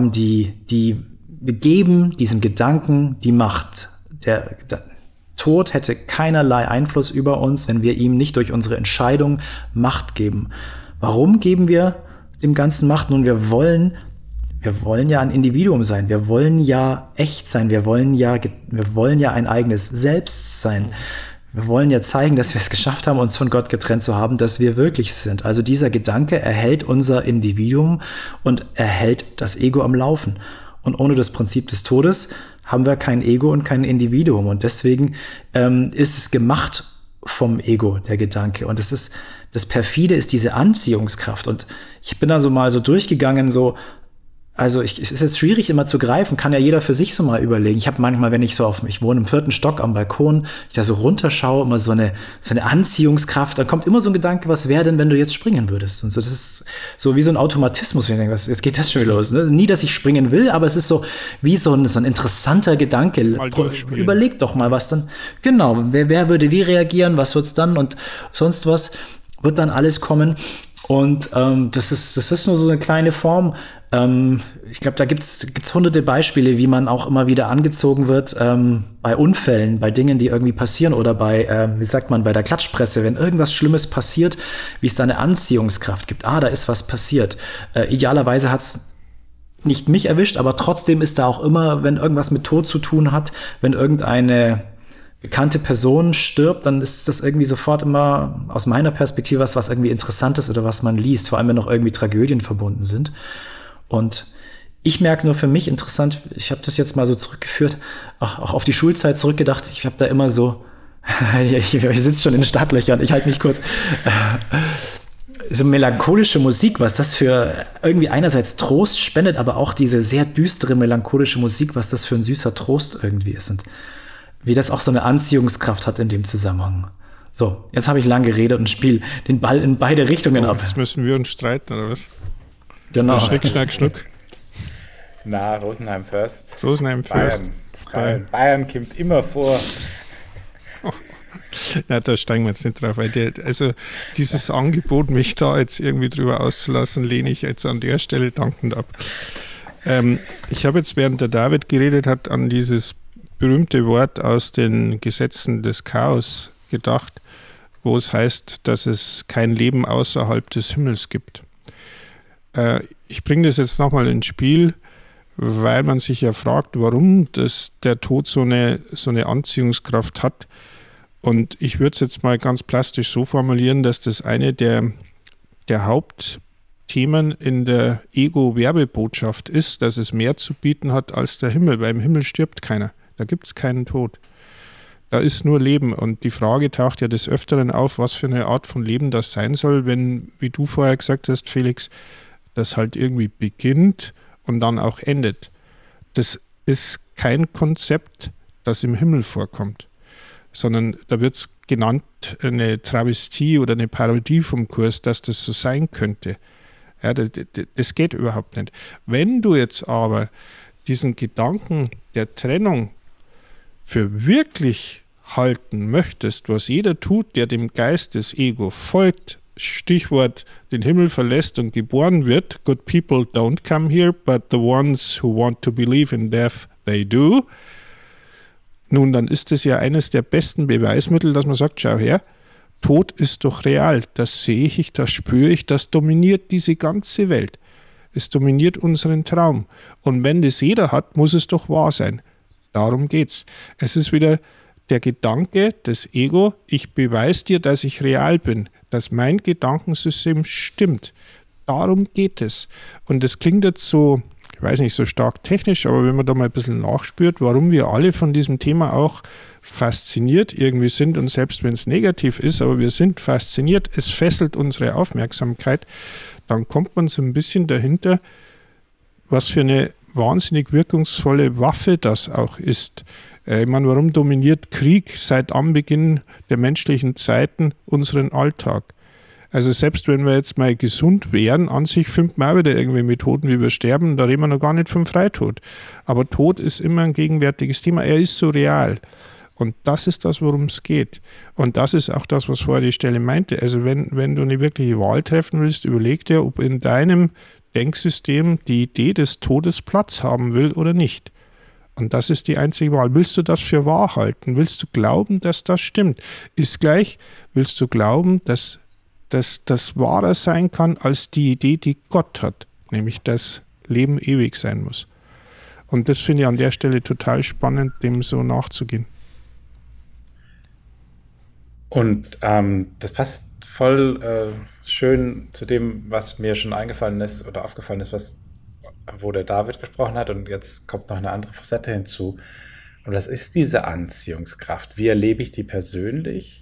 geben diesem Gedanken die Macht. Der Tod hätte keinerlei Einfluss über uns, wenn wir ihm nicht durch unsere Entscheidung Macht geben. Warum geben wir dem Ganzen Macht? Nun, wir wollen ja ein Individuum sein. Wir wollen ja echt sein. Wir wollen ja ein eigenes Selbst sein. Wir wollen ja zeigen, dass wir es geschafft haben, uns von Gott getrennt zu haben, dass wir wirklich sind. Also dieser Gedanke erhält unser Individuum und erhält das Ego am Laufen. Und ohne das Prinzip des Todes haben wir kein Ego und kein Individuum. Und deswegen ist es gemacht vom Ego, der Gedanke. Und das Perfide ist diese Anziehungskraft. Und ich bin da so mal so durchgegangen, es ist jetzt schwierig immer zu greifen, kann ja jeder für sich so mal überlegen. Ich habe manchmal, wenn ich ich wohne im 4. Stock am Balkon, ich da so runterschaue, immer so eine Anziehungskraft, dann kommt immer so ein Gedanke, was wäre denn, wenn du jetzt springen würdest? Und so, das ist so wie so ein Automatismus, wenn ich denke, jetzt geht das schon wieder los. Ne? Nie, dass ich springen will, aber es ist so wie so ein interessanter Gedanke. Überleg doch mal, was dann, genau, wer würde wie reagieren, was wird's dann und sonst was wird dann alles kommen. Und das ist nur so eine kleine Form. Ich glaube, da gibt's hunderte Beispiele, wie man auch immer wieder angezogen wird bei Unfällen, bei Dingen, die irgendwie passieren oder bei der Klatschpresse, wenn irgendwas Schlimmes passiert, wie es da eine Anziehungskraft gibt. Da ist was passiert. Idealerweise hat's nicht mich erwischt, aber trotzdem ist da auch immer, wenn irgendwas mit Tod zu tun hat, wenn irgendeine bekannte Person stirbt, dann ist das irgendwie sofort immer aus meiner Perspektive was irgendwie Interessantes oder was man liest, vor allem wenn noch irgendwie Tragödien verbunden sind. Und ich merke nur für mich interessant, ich habe das jetzt mal so zurückgeführt, auch auf die Schulzeit zurückgedacht, ich habe da immer so, ich sitze schon in den Startlöchern, ich halte mich kurz, so melancholische Musik, was das für irgendwie einerseits Trost spendet, aber auch diese sehr düstere melancholische Musik, was das für ein süßer Trost irgendwie ist und wie das auch so eine Anziehungskraft hat in dem Zusammenhang. So, jetzt habe ich lang geredet und spiele den Ball in beide Richtungen ab. Jetzt müssen wir uns streiten, oder was? Genau. Schnick, schnack, schnuck. Na, Rosenheim first. Rosenheim first. Bayern kommt immer vor. Na, da steigen wir jetzt nicht drauf. Also dieses Angebot, mich da jetzt irgendwie drüber auszulassen, lehne ich jetzt an der Stelle dankend ab. Ich habe jetzt, während der David geredet hat, an dieses berühmte Wort aus den Gesetzen des Chaos gedacht, wo es heißt, dass es kein Leben außerhalb des Himmels gibt. Ich bringe das jetzt nochmal ins Spiel, weil man sich ja fragt, warum der Tod so eine Anziehungskraft hat. Und ich würde es jetzt mal ganz plastisch so formulieren, dass das eine der Hauptthemen in der Ego-Werbebotschaft ist, dass es mehr zu bieten hat als der Himmel, weil im Himmel stirbt keiner. Da gibt es keinen Tod. Da ist nur Leben. Und die Frage taucht ja des Öfteren auf, was für eine Art von Leben das sein soll, wenn, wie du vorher gesagt hast, Felix, das halt irgendwie beginnt und dann auch endet. Das ist kein Konzept, das im Himmel vorkommt, sondern da wird es genannt eine Travestie oder eine Parodie vom Kurs, dass das so sein könnte. Ja, das geht überhaupt nicht. Wenn du jetzt aber diesen Gedanken der Trennung für wirklich halten möchtest, was jeder tut, der dem Geist des Ego folgt, Stichwort den Himmel verlässt und geboren wird, good people don't come here, but the ones who want to believe in death, they do, Nun, dann ist es ja eines der besten Beweismittel, dass man sagt, schau her, Tod ist doch real, das sehe ich, das spüre ich, das dominiert diese ganze Welt. Es dominiert unseren Traum. Und wenn das jeder hat, muss es doch wahr sein. Darum geht's. Es ist wieder der Gedanke, das Ego, ich beweise dir, dass ich real bin, dass mein Gedankensystem stimmt. Darum geht es. Und das klingt jetzt so, ich weiß nicht, so stark technisch, aber wenn man da mal ein bisschen nachspürt, warum wir alle von diesem Thema auch fasziniert irgendwie sind und selbst wenn es negativ ist, aber wir sind fasziniert, es fesselt unsere Aufmerksamkeit, dann kommt man so ein bisschen dahinter, was für eine wahnsinnig wirkungsvolle Waffe das auch ist. Ich meine, warum dominiert Krieg seit Anbeginn der menschlichen Zeiten unseren Alltag? Also selbst wenn wir jetzt mal gesund wären, an sich finden wir auch wieder irgendwie Methoden, wie wir sterben, da reden wir noch gar nicht vom Freitod. Aber Tod ist immer ein gegenwärtiges Thema, er ist so real. Und das ist das, worum es geht. Und das ist auch das, was vorher die Stelle meinte. Also wenn du eine wirkliche Wahl treffen willst, überleg dir, ob in deinem Denksystem die Idee des Todes Platz haben will oder nicht. Und das ist die einzige Wahl. Willst du das für wahr halten? Willst du glauben, dass das stimmt? Ist gleich, willst du glauben, dass das wahrer sein kann als die Idee, die Gott hat, nämlich dass Leben ewig sein muss. Und das finde ich an der Stelle total spannend, dem so nachzugehen. Und das passt voll schön zu dem, was mir schon eingefallen ist oder aufgefallen ist, wo der David gesprochen hat. Und jetzt kommt noch eine andere Facette hinzu. Und das ist diese Anziehungskraft. Wie erlebe ich die persönlich?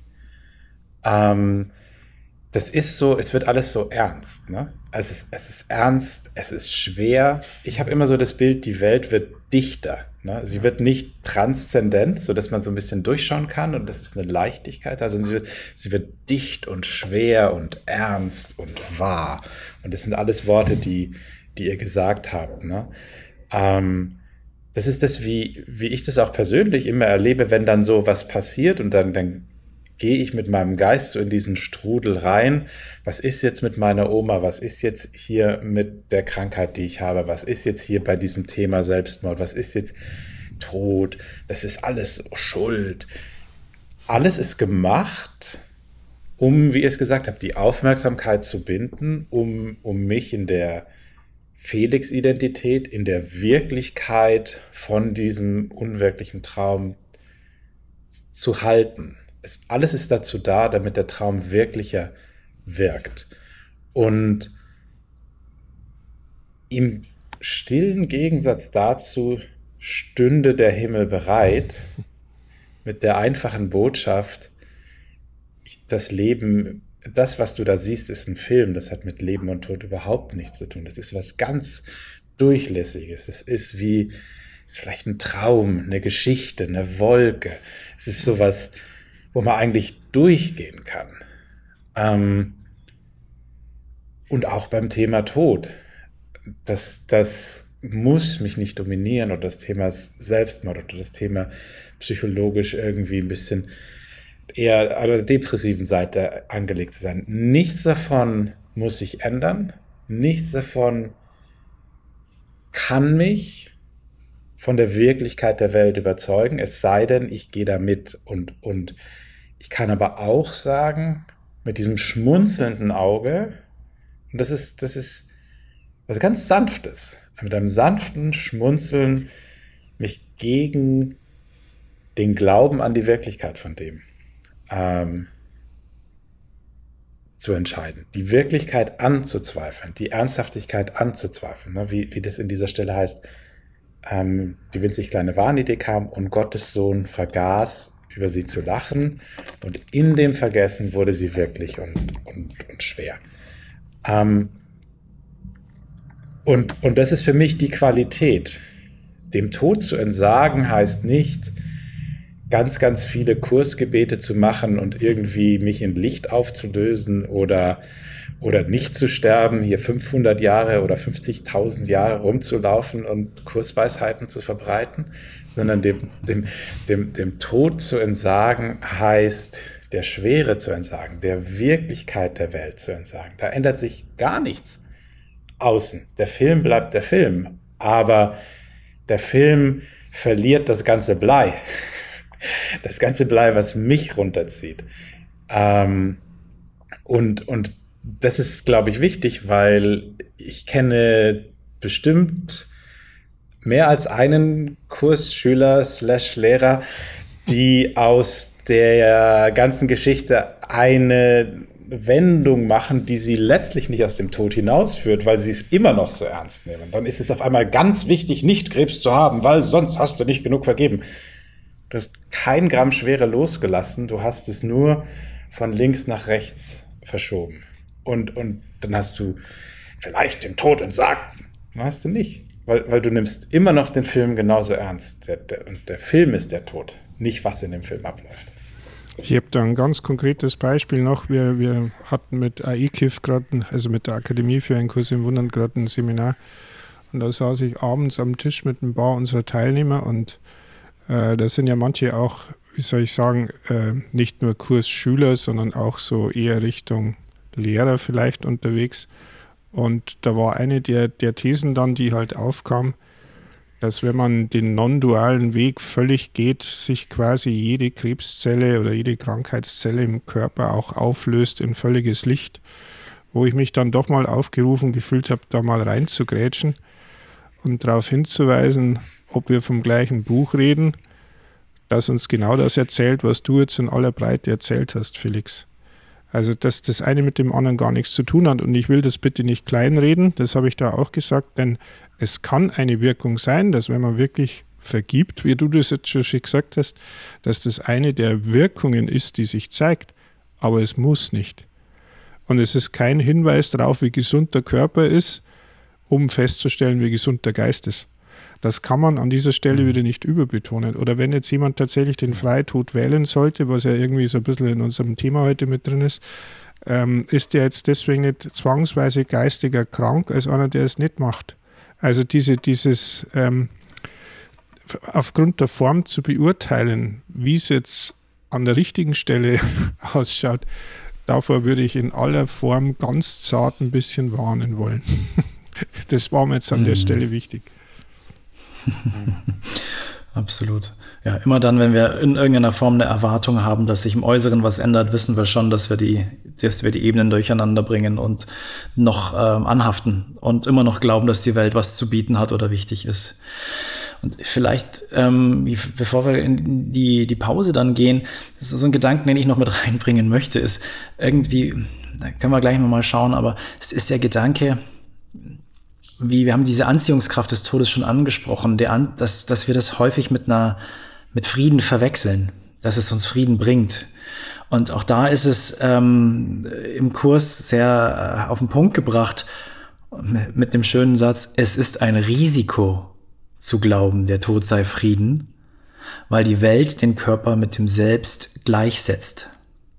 Das ist so, es wird alles so ernst, ne? Es ist ernst, es ist schwer. Ich habe immer so das Bild, die Welt wird dichter, ne? Sie wird nicht transzendent, sodass man so ein bisschen durchschauen kann und das ist eine Leichtigkeit. Also sie wird dicht und schwer und ernst und wahr. Und das sind alles Worte, die ihr gesagt habt, ne? Das ist das, wie ich das auch persönlich immer erlebe, wenn dann so was passiert und dann gehe ich mit meinem Geist so in diesen Strudel rein. Was ist jetzt mit meiner Oma? Was ist jetzt hier mit der Krankheit, die ich habe? Was ist jetzt hier bei diesem Thema Selbstmord? Was ist jetzt Tod? Das ist alles so Schuld. Alles ist gemacht, um, wie ihr es gesagt habt, die Aufmerksamkeit zu binden, um mich in der Felix-Identität, in der Wirklichkeit von diesem unwirklichen Traum zu halten. Alles ist dazu da, damit der Traum wirklicher wirkt. Und im stillen Gegensatz dazu stünde der Himmel bereit, mit der einfachen Botschaft, das Leben, das, was du da siehst, ist ein Film, das hat mit Leben und Tod überhaupt nichts zu tun. Das ist was ganz Durchlässiges. Es ist vielleicht ein Traum, eine Geschichte, eine Wolke. Es ist sowas, wo man eigentlich durchgehen kann. Und auch beim Thema Tod. Das muss mich nicht dominieren oder das Thema Selbstmord oder das Thema psychologisch irgendwie ein bisschen eher an der depressiven Seite angelegt zu sein. Nichts davon muss sich ändern. Nichts davon kann mich von der Wirklichkeit der Welt überzeugen, es sei denn, ich gehe da mit. Und ich kann aber auch sagen, mit diesem schmunzelnden Auge, und das ist was ganz Sanftes, mit einem sanften Schmunzeln mich gegen den Glauben an die Wirklichkeit von dem zu entscheiden. Die Wirklichkeit anzuzweifeln, die Ernsthaftigkeit anzuzweifeln, ne? Wie das in dieser Stelle heißt, die winzig kleine Wahnidee kam und Gottes Sohn vergaß, über sie zu lachen und in dem Vergessen wurde sie wirklich und schwer. Und das ist für mich die Qualität. Dem Tod zu entsagen heißt nicht, ganz, ganz viele Kursgebete zu machen und irgendwie mich in Licht aufzulösen oder nicht zu sterben, hier 500 Jahre oder 50.000 Jahre rumzulaufen und Kursweisheiten zu verbreiten, sondern dem Tod zu entsagen heißt, der Schwere zu entsagen, der Wirklichkeit der Welt zu entsagen. Da ändert sich gar nichts außen. Der Film bleibt der Film, aber der Film verliert das ganze Blei. Das ganze Blei, was mich runterzieht. Und das ist, glaube ich, wichtig, weil ich kenne bestimmt mehr als einen Kursschüler / Lehrer, die aus der ganzen Geschichte eine Wendung machen, die sie letztlich nicht aus dem Tod hinausführt, weil sie es immer noch so ernst nehmen. Dann ist es auf einmal ganz wichtig, nicht Krebs zu haben, weil sonst hast du nicht genug vergeben. Du hast kein Gramm Schwere losgelassen, du hast es nur von links nach rechts verschoben. Und dann hast du vielleicht den Tod entsagt. Hast du nicht. Weil du nimmst immer noch den Film genauso ernst. Der Film ist der Tod, nicht was in dem Film abläuft. Ich habe da ein ganz konkretes Beispiel noch. Wir hatten mit AEKIF gerade, also mit der Akademie für einen Kurs im Wundern, gerade ein Seminar. Und da saß ich abends am Tisch mit ein paar unserer Teilnehmer und da sind ja manche auch, wie soll ich sagen, nicht nur Kursschüler, sondern auch so eher Richtung Lehrer vielleicht unterwegs. Und da war eine der Thesen dann, die halt aufkam, dass wenn man den non-dualen Weg völlig geht, sich quasi jede Krebszelle oder jede Krankheitszelle im Körper auch auflöst in völliges Licht, wo ich mich dann doch mal aufgerufen gefühlt habe, da mal reinzugrätschen und darauf hinzuweisen, ob wir vom gleichen Buch reden, das uns genau das erzählt, was du jetzt in aller Breite erzählt hast, Felix. Also, dass das eine mit dem anderen gar nichts zu tun hat. Und ich will das bitte nicht kleinreden, das habe ich da auch gesagt, denn es kann eine Wirkung sein, dass wenn man wirklich vergibt, wie du das jetzt schon gesagt hast, dass das eine der Wirkungen ist, die sich zeigt, aber es muss nicht. Und es ist kein Hinweis darauf, wie gesund der Körper ist, um festzustellen, wie gesund der Geist ist. Das kann man an dieser Stelle wieder nicht überbetonen. Oder wenn jetzt jemand tatsächlich den Freitod wählen sollte, was ja irgendwie so ein bisschen in unserem Thema heute mit drin ist der jetzt deswegen nicht zwangsweise geistiger krank als einer, der es nicht macht. Also dieses aufgrund der Form zu beurteilen, wie es jetzt an der richtigen Stelle ausschaut, davor würde ich in aller Form ganz zart ein bisschen warnen wollen. Das war mir jetzt an der Stelle wichtig. Absolut. Ja, immer dann, wenn wir in irgendeiner Form eine Erwartung haben, dass sich im Äußeren was ändert, wissen wir schon, dass wir die Ebenen durcheinander bringen und noch anhaften und immer noch glauben, dass die Welt was zu bieten hat oder wichtig ist. Und vielleicht, bevor wir in die Pause dann gehen, das ist so ein Gedanken, den ich noch mit reinbringen möchte, ist irgendwie, da können wir gleich mal schauen, aber es ist der Gedanke, wir haben diese Anziehungskraft des Todes schon angesprochen, dass wir das häufig mit Frieden verwechseln, dass es uns Frieden bringt. Und auch da ist es im Kurs sehr auf den Punkt gebracht mit dem schönen Satz, es ist ein Risiko zu glauben, der Tod sei Frieden, weil die Welt den Körper mit dem Selbst gleichsetzt.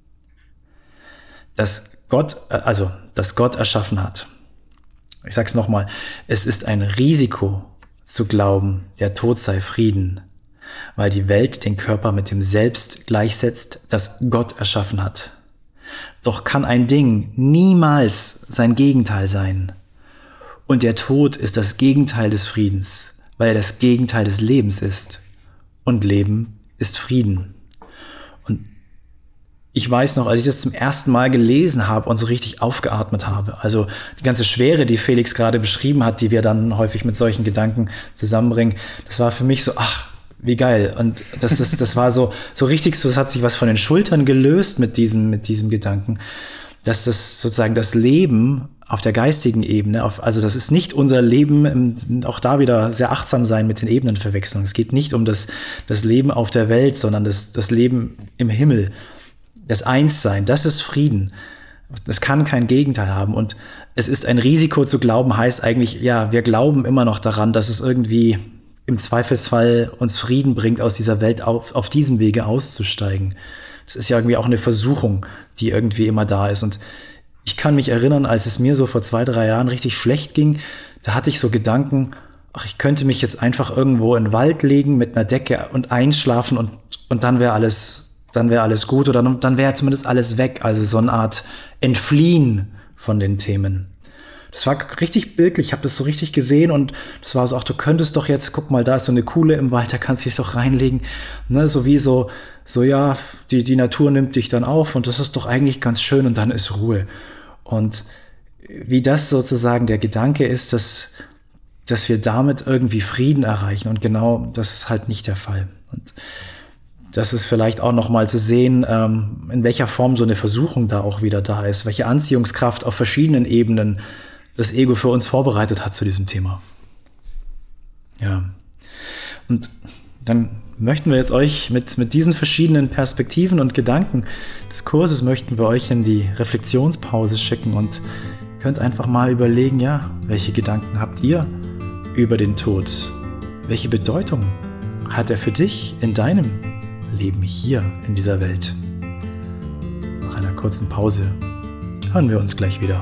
Dass Gott erschaffen hat. Ich sag's nochmal, es ist ein Risiko zu glauben, der Tod sei Frieden, weil die Welt den Körper mit dem Selbst gleichsetzt, das Gott erschaffen hat. Doch kann ein Ding niemals sein Gegenteil sein. Und der Tod ist das Gegenteil des Friedens, weil er das Gegenteil des Lebens ist. Und Leben ist Frieden. Und ich weiß noch, als ich das zum ersten Mal gelesen habe und so richtig aufgeatmet habe, also die ganze Schwere, die Felix gerade beschrieben hat, die wir dann häufig mit solchen Gedanken zusammenbringen, das war für mich so, ach, wie geil. Und das war so richtig, so, es hat sich was von den Schultern gelöst mit diesem Gedanken, dass das sozusagen das Leben auf der geistigen Ebene, also das ist nicht unser Leben, auch da wieder sehr achtsam sein mit den Ebenenverwechslungen. Es geht nicht um das Leben auf der Welt, sondern das Leben im Himmel. Das Einssein, das ist Frieden. Das kann kein Gegenteil haben. Und es ist ein Risiko zu glauben, heißt eigentlich, ja, wir glauben immer noch daran, dass es irgendwie im Zweifelsfall uns Frieden bringt, aus dieser Welt auf diesem Wege auszusteigen. Das ist ja irgendwie auch eine Versuchung, die irgendwie immer da ist. Und ich kann mich erinnern, als es mir so vor 2-3 Jahren richtig schlecht ging, da hatte ich so Gedanken, ach, ich könnte mich jetzt einfach irgendwo in den Wald legen mit einer Decke und einschlafen und dann wäre alles gut oder dann wäre zumindest alles weg. Also so eine Art Entfliehen von den Themen. Das war richtig bildlich, ich habe das so richtig gesehen und das war so, ach, du könntest doch jetzt, guck mal, da ist so eine Kuhle im Wald, da kannst du dich doch reinlegen, ne, so wie so ja, die Natur nimmt dich dann auf und das ist doch eigentlich ganz schön und dann ist Ruhe. Und wie das sozusagen der Gedanke ist, dass wir damit irgendwie Frieden erreichen und genau das ist halt nicht der Fall. Und das ist vielleicht auch noch mal zu sehen, in welcher Form so eine Versuchung da auch wieder da ist, welche Anziehungskraft auf verschiedenen Ebenen das Ego für uns vorbereitet hat zu diesem Thema. Ja. Und dann möchten wir jetzt euch mit diesen verschiedenen Perspektiven und Gedanken des Kurses möchten wir euch in die Reflexionspause schicken und könnt einfach mal überlegen, ja, welche Gedanken habt ihr über den Tod? Welche Bedeutung hat er für dich in deinem Leben hier in dieser Welt? Nach einer kurzen Pause hören wir uns gleich wieder.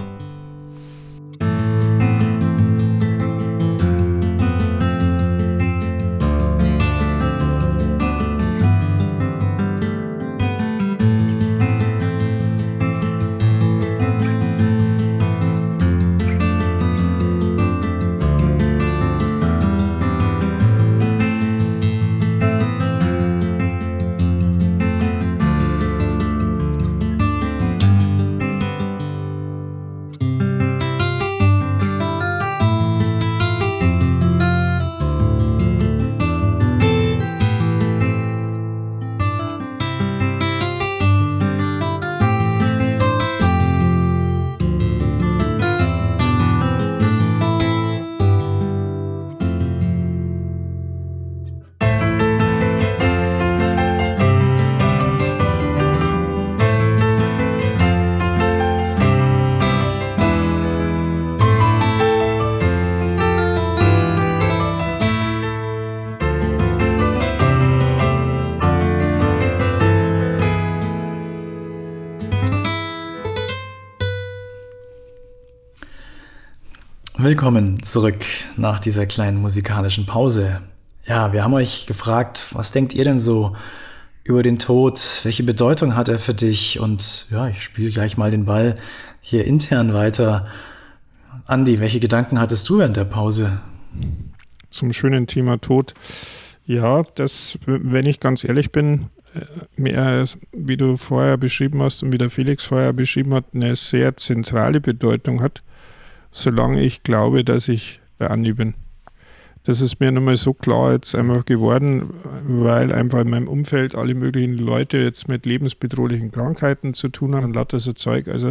Willkommen zurück nach dieser kleinen musikalischen Pause. Ja, wir haben euch gefragt, was denkt ihr denn so über den Tod? Welche Bedeutung hat er für dich? Und ja, ich spiele gleich mal den Ball hier intern weiter. Andi, welche Gedanken hattest du während der Pause? Zum schönen Thema Tod. Ja, das, wenn ich ganz ehrlich bin, mehr, wie du vorher beschrieben hast und wie der Felix vorher beschrieben hat, eine sehr zentrale Bedeutung hat, solange ich glaube, dass ich der Andi bin. Das ist mir nochmal so klar jetzt einfach geworden, weil einfach in meinem Umfeld alle möglichen Leute jetzt mit lebensbedrohlichen Krankheiten zu tun haben und lauter so Zeug. Also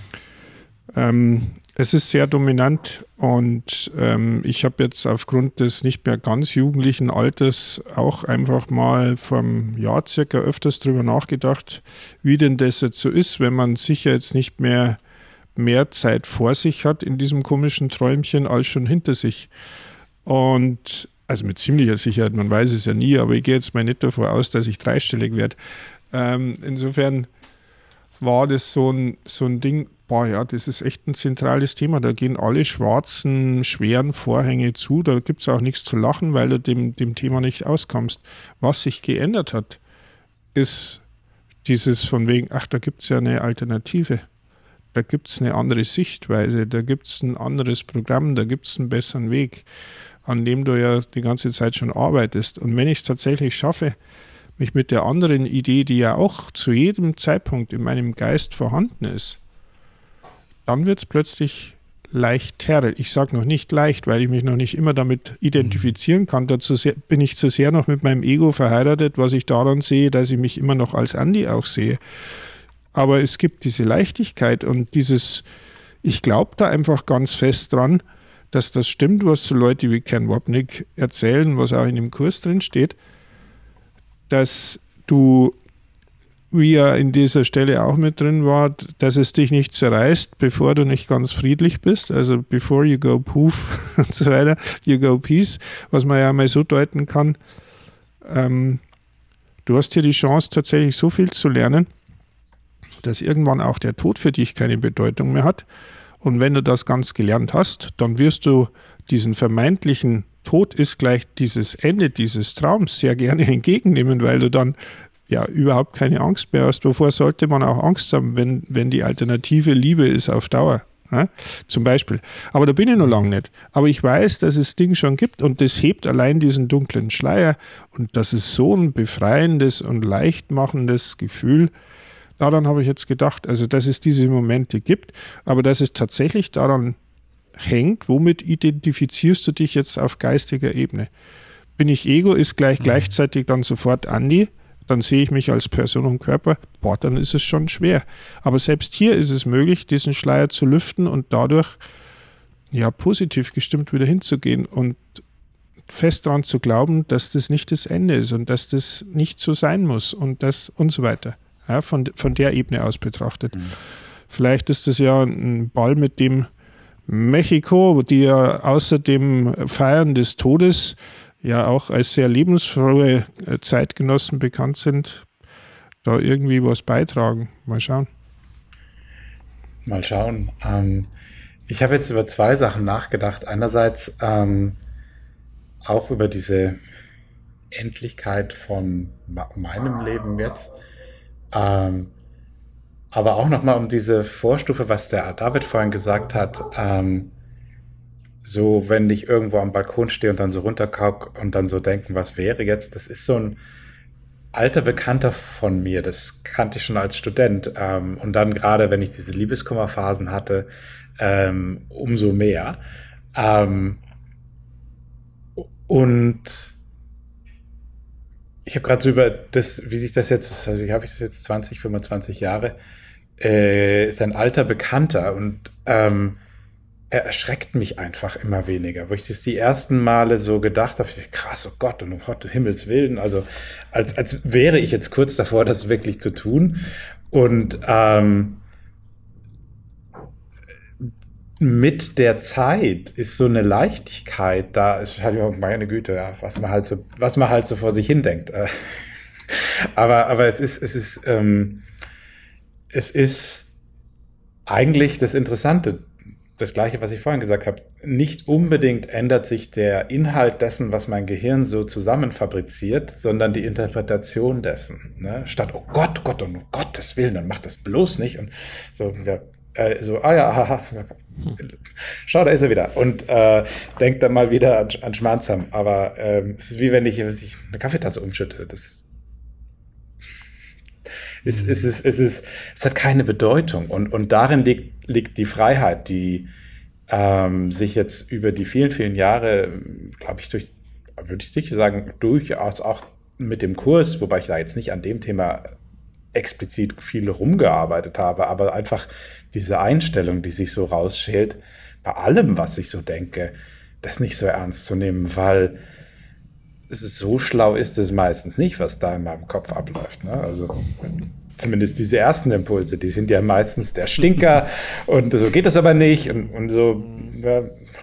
es ist sehr dominant und ich habe jetzt aufgrund des nicht mehr ganz jugendlichen Alters auch einfach mal vom Jahr circa öfters drüber nachgedacht, wie denn das jetzt so ist, wenn man sicher jetzt nicht mehr Zeit vor sich hat in diesem komischen Träumchen als schon hinter sich. Und also mit ziemlicher Sicherheit, man weiß es ja nie, aber ich gehe jetzt mal nicht davon aus, dass ich dreistellig werde. Insofern war das so ein Ding, boah ja, das ist echt ein zentrales Thema, da gehen alle schwarzen, schweren Vorhänge zu, da gibt es auch nichts zu lachen, weil du dem Thema nicht auskommst. Was sich geändert hat, ist dieses von wegen, ach, da gibt es ja eine Alternative. Da gibt es eine andere Sichtweise, da gibt es ein anderes Programm, da gibt es einen besseren Weg, an dem du ja die ganze Zeit schon arbeitest. Und wenn ich es tatsächlich schaffe, mich mit der anderen Idee, die ja auch zu jedem Zeitpunkt in meinem Geist vorhanden ist, dann wird es plötzlich leichter. Ich sage noch nicht leicht, weil ich mich noch nicht immer damit identifizieren kann. Dazu bin ich zu sehr noch mit meinem Ego verheiratet, was ich daran sehe, dass ich mich immer noch als Andi auch sehe. Aber es gibt diese Leichtigkeit und ich glaube da einfach ganz fest dran, dass das stimmt, was so Leute wie Ken Wapnick erzählen, was auch in dem Kurs drin steht, dass du, wie ja in dieser Stelle auch mit drin war, dass es dich nicht zerreißt, bevor du nicht ganz friedlich bist, also before you go poof und so weiter, you go peace, was man ja mal so deuten kann. Du hast hier die Chance, tatsächlich so viel zu lernen, dass irgendwann auch der Tod für dich keine Bedeutung mehr hat. Und wenn du das ganz gelernt hast, dann wirst du diesen vermeintlichen Tod ist gleich dieses Ende dieses Traums sehr gerne entgegennehmen, weil du dann ja überhaupt keine Angst mehr hast. Wovor sollte man auch Angst haben, wenn die Alternative Liebe ist auf Dauer? Ja, zum Beispiel. Aber da bin ich noch lange nicht. Aber ich weiß, dass es das Ding schon gibt und das hebt allein diesen dunklen Schleier und das ist so ein befreiendes und leicht machendes Gefühl. Daran habe ich jetzt gedacht, also dass es diese Momente gibt, aber dass es tatsächlich daran hängt, womit identifizierst du dich jetzt auf geistiger Ebene? Bin ich Ego, ist gleichzeitig dann sofort Andi, dann sehe ich mich als Person und Körper, dann ist es schon schwer. Aber selbst hier ist es möglich, diesen Schleier zu lüften und dadurch positiv gestimmt wieder hinzugehen und fest daran zu glauben, dass das nicht das Ende ist und dass das nicht so sein muss und so weiter. Ja, von der Ebene aus betrachtet. Vielleicht ist das ja ein Ball, mit dem Mexiko, die ja außer dem Feiern des Todes ja auch als sehr lebensfrohe Zeitgenossen bekannt sind, da irgendwie was beitragen. Mal schauen. Mal schauen. Ich habe jetzt über zwei Sachen nachgedacht. Einerseits auch über diese Endlichkeit von meinem Leben jetzt. Aber auch nochmal um diese Vorstufe, was der David vorhin gesagt hat, so, wenn ich irgendwo am Balkon stehe und dann so runtergucke und dann so denken, was wäre jetzt, das ist so ein alter Bekannter von mir, das kannte ich schon als Student. Und dann gerade, wenn ich diese Liebeskummerphasen hatte, umso mehr. Und ich habe gerade so über das, wie sich das jetzt, also ich habe das jetzt 20, 25 Jahre, ist ein alter Bekannter und er erschreckt mich einfach immer weniger, wo ich das die ersten Male so gedacht habe, krass, oh Gott, und um Himmels Willen, also als wäre ich jetzt kurz davor, das wirklich zu tun. Und mit der Zeit ist so eine Leichtigkeit da, ist halt, meine Güte, ja, was man halt so vor sich hin denkt. Aber es ist eigentlich das Interessante, das Gleiche, was ich vorhin gesagt habe. Nicht unbedingt ändert sich der Inhalt dessen, was mein Gehirn so zusammen fabriziert, sondern die Interpretation dessen. Ne? Statt, oh Gott, um Gottes Willen, dann mach das bloß nicht. Und so, schau, da ist er wieder. Und denkt dann mal wieder an Schmarrnsam. Aber es ist wie wenn ich eine Kaffeetasse umschütte. Es hat keine Bedeutung. Und darin liegt die Freiheit, die sich jetzt über die vielen, vielen Jahre, glaube ich, würde ich sicher sagen, durchaus auch mit dem Kurs, wobei ich da jetzt nicht an dem Thema explizit viel rumgearbeitet habe, aber einfach diese Einstellung, die sich so rausschält, bei allem, was ich so denke, das nicht so ernst zu nehmen, weil es so schlau ist es meistens nicht, was da in meinem Kopf abläuft. Ne? Also zumindest diese ersten Impulse, die sind ja meistens der Stinker und so geht das aber nicht und so. Ja,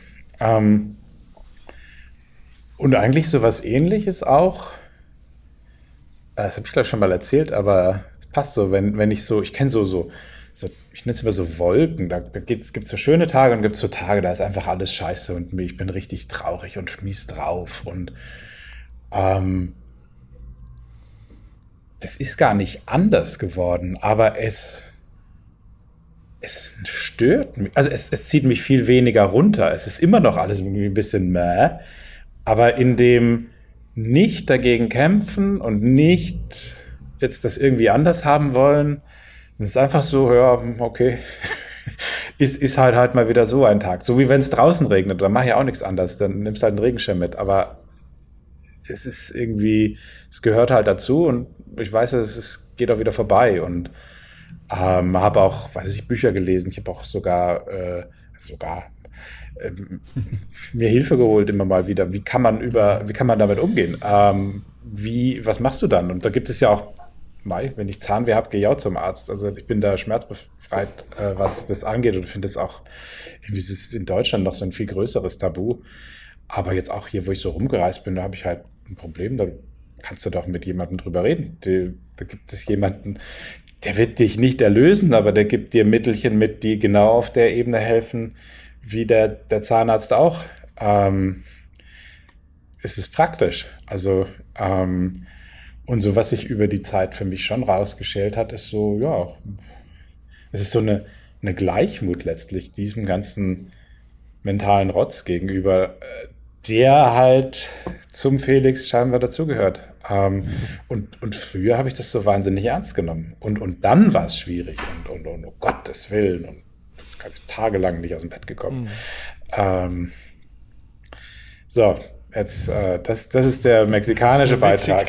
und eigentlich so was Ähnliches auch, das habe ich glaube ich schon mal erzählt, aber es passt so, wenn ich so, ich kenne so, ich nenne es immer so Wolken, da gibt's so schöne Tage und gibt es so Tage, da ist einfach alles scheiße und ich bin richtig traurig und mies drauf und das ist gar nicht anders geworden, aber es stört mich, also es zieht mich viel weniger runter. Es ist immer noch alles irgendwie ein bisschen mäh, aber in dem nicht dagegen kämpfen und nicht jetzt das irgendwie anders haben wollen, es ist einfach so, ja, okay, ist halt mal wieder so ein Tag. So wie wenn es draußen regnet, dann mache ich auch nichts anderes, dann nimmst halt einen Regenschirm mit, aber es ist irgendwie, es gehört halt dazu und ich weiß, es geht auch wieder vorbei und habe auch, Bücher gelesen. Ich habe auch sogar mir Hilfe geholt immer mal wieder. Wie kann man damit umgehen? Was machst du dann? Und da gibt es ja auch, wenn ich Zahnweh habe, gehe ich auch zum Arzt. Also ich bin da schmerzbefreit, was das angeht und finde es auch, irgendwie ist es in Deutschland noch so ein viel größeres Tabu. Aber jetzt auch hier, wo ich so rumgereist bin, da habe ich halt ein Problem, da kannst du doch mit jemandem drüber reden. Da gibt es jemanden, der wird dich nicht erlösen, aber der gibt dir Mittelchen mit, die genau auf der Ebene helfen, wie der Zahnarzt auch. Es ist praktisch. Also, und so, was sich über die Zeit für mich schon rausgeschält hat, ist so, ja, es ist so eine eine Gleichmut letztlich diesem ganzen mentalen Rotz gegenüber, der halt zum Felix scheinbar dazugehört. Und früher habe ich das so wahnsinnig ernst genommen. Und dann war es schwierig und um Gottes Willen. Und ich tagelang nicht aus dem Bett gekommen. So, jetzt, das ist der mexikanische Beitrag.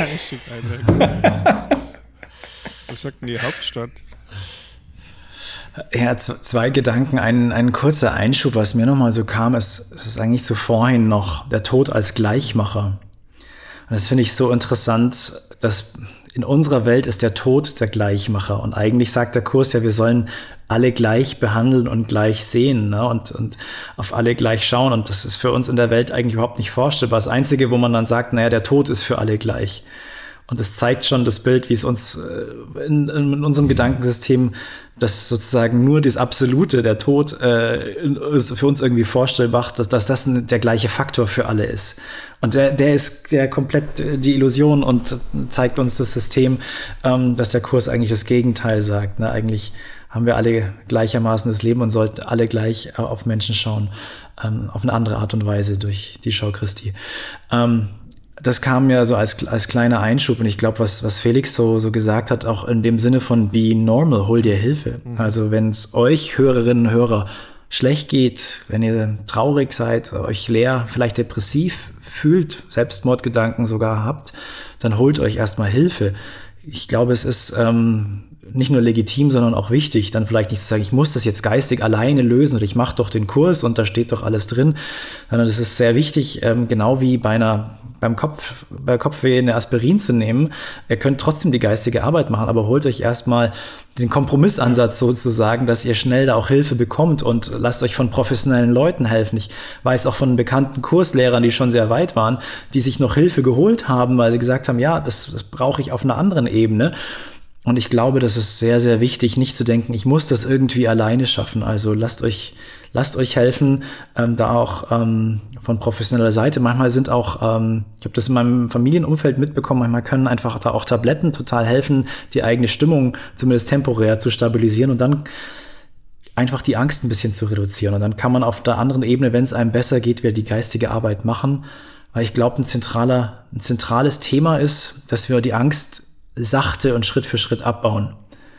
Was sagt denn die Hauptstadt? Ja, zwei Gedanken. Ein kurzer Einschub, was mir nochmal so kam, ist eigentlich vorhin noch der Tod als Gleichmacher. Und das finde ich so interessant, dass in unserer Welt ist der Tod der Gleichmacher. Und eigentlich sagt der Kurs ja, wir sollen alle gleich behandeln und gleich sehen, ne? und auf alle gleich schauen. Und das ist für uns in der Welt eigentlich überhaupt nicht vorstellbar. Das Einzige, wo man dann sagt, naja, der Tod ist für alle gleich. Und es zeigt schon das Bild, wie es uns in unserem Gedankensystem, dass sozusagen nur das Absolute, der Tod, ist für uns irgendwie vorstellbar, dass das der gleiche Faktor für alle ist. Und der ist komplett die Illusion und zeigt uns das System, dass der Kurs eigentlich das Gegenteil sagt. Ne? Eigentlich haben wir alle gleichermaßen das Leben und sollten alle gleich auf Menschen schauen, auf eine andere Art und Weise durch die Schau Christi. Das kam mir so als kleiner Einschub und ich glaube, was Felix so gesagt hat, auch in dem Sinne von be normal, hol dir Hilfe. Also wenn es euch Hörerinnen und Hörer schlecht geht, wenn ihr traurig seid, euch leer, vielleicht depressiv fühlt, Selbstmordgedanken sogar habt, dann holt euch erstmal Hilfe. Ich glaube, es ist nicht nur legitim, sondern auch wichtig, dann vielleicht nicht zu sagen, ich muss das jetzt geistig alleine lösen oder ich mache doch den Kurs und da steht doch alles drin, sondern es ist sehr wichtig, genau wie bei Kopfweh eine Aspirin zu nehmen. Ihr könnt trotzdem die geistige Arbeit machen, aber holt euch erstmal den Kompromissansatz sozusagen, dass ihr schnell da auch Hilfe bekommt und lasst euch von professionellen Leuten helfen. Ich weiß auch von bekannten Kurslehrern, die schon sehr weit waren, die sich noch Hilfe geholt haben, weil sie gesagt haben, ja, das brauche ich auf einer anderen Ebene. Und ich glaube, das ist sehr, sehr wichtig, nicht zu denken, ich muss das irgendwie alleine schaffen. Also lasst euch helfen, da auch von professioneller Seite. Manchmal sind auch, ich habe das in meinem Familienumfeld mitbekommen, manchmal können einfach da auch Tabletten total helfen, die eigene Stimmung zumindest temporär zu stabilisieren und dann einfach die Angst ein bisschen zu reduzieren. Und dann kann man auf der anderen Ebene, wenn es einem besser geht, wieder die geistige Arbeit machen. Weil ich glaube, ein zentrales Thema ist, dass wir die Angst sachte und Schritt für Schritt abbauen.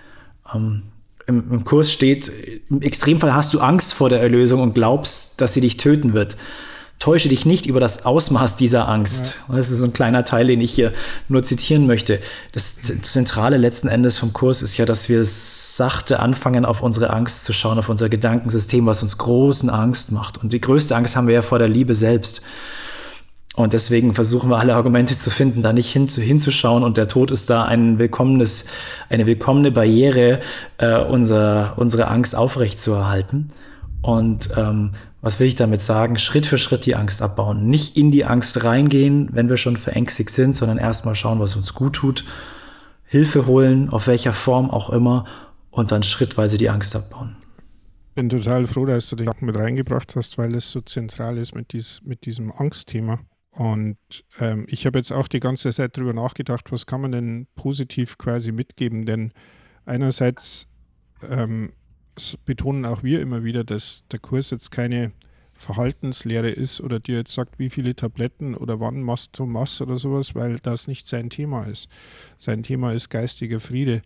Im Kurs steht, im Extremfall hast du Angst vor der Erlösung und glaubst, dass sie dich töten wird. Täusche dich nicht über das Ausmaß dieser Angst. Ja. Das ist so ein kleiner Teil, den ich hier nur zitieren möchte. Das Zentrale letzten Endes vom Kurs ist ja, dass wir sachte anfangen, auf unsere Angst zu schauen, auf unser Gedankensystem, was uns großen Angst macht. Und die größte Angst haben wir ja vor der Liebe selbst. Und deswegen versuchen wir alle Argumente zu finden, da nicht hinzuschauen. Und der Tod ist da eine willkommene Barriere, unsere Angst aufrechtzuerhalten. Und was will ich damit sagen? Schritt für Schritt die Angst abbauen. Nicht in die Angst reingehen, wenn wir schon verängstigt sind, sondern erstmal schauen, was uns gut tut. Hilfe holen, auf welcher Form auch immer. Und dann schrittweise die Angst abbauen. Ich bin total froh, dass du den Gedanken mit reingebracht hast, weil es so zentral ist mit diesem Angstthema. Und ich habe jetzt auch die ganze Zeit darüber nachgedacht, was kann man denn positiv quasi mitgeben? Denn einerseits betonen auch wir immer wieder, dass der Kurs jetzt keine Verhaltenslehre ist oder dir jetzt sagt, wie viele Tabletten oder wann machst du was oder sowas, weil das nicht sein Thema ist. Sein Thema ist geistiger Friede.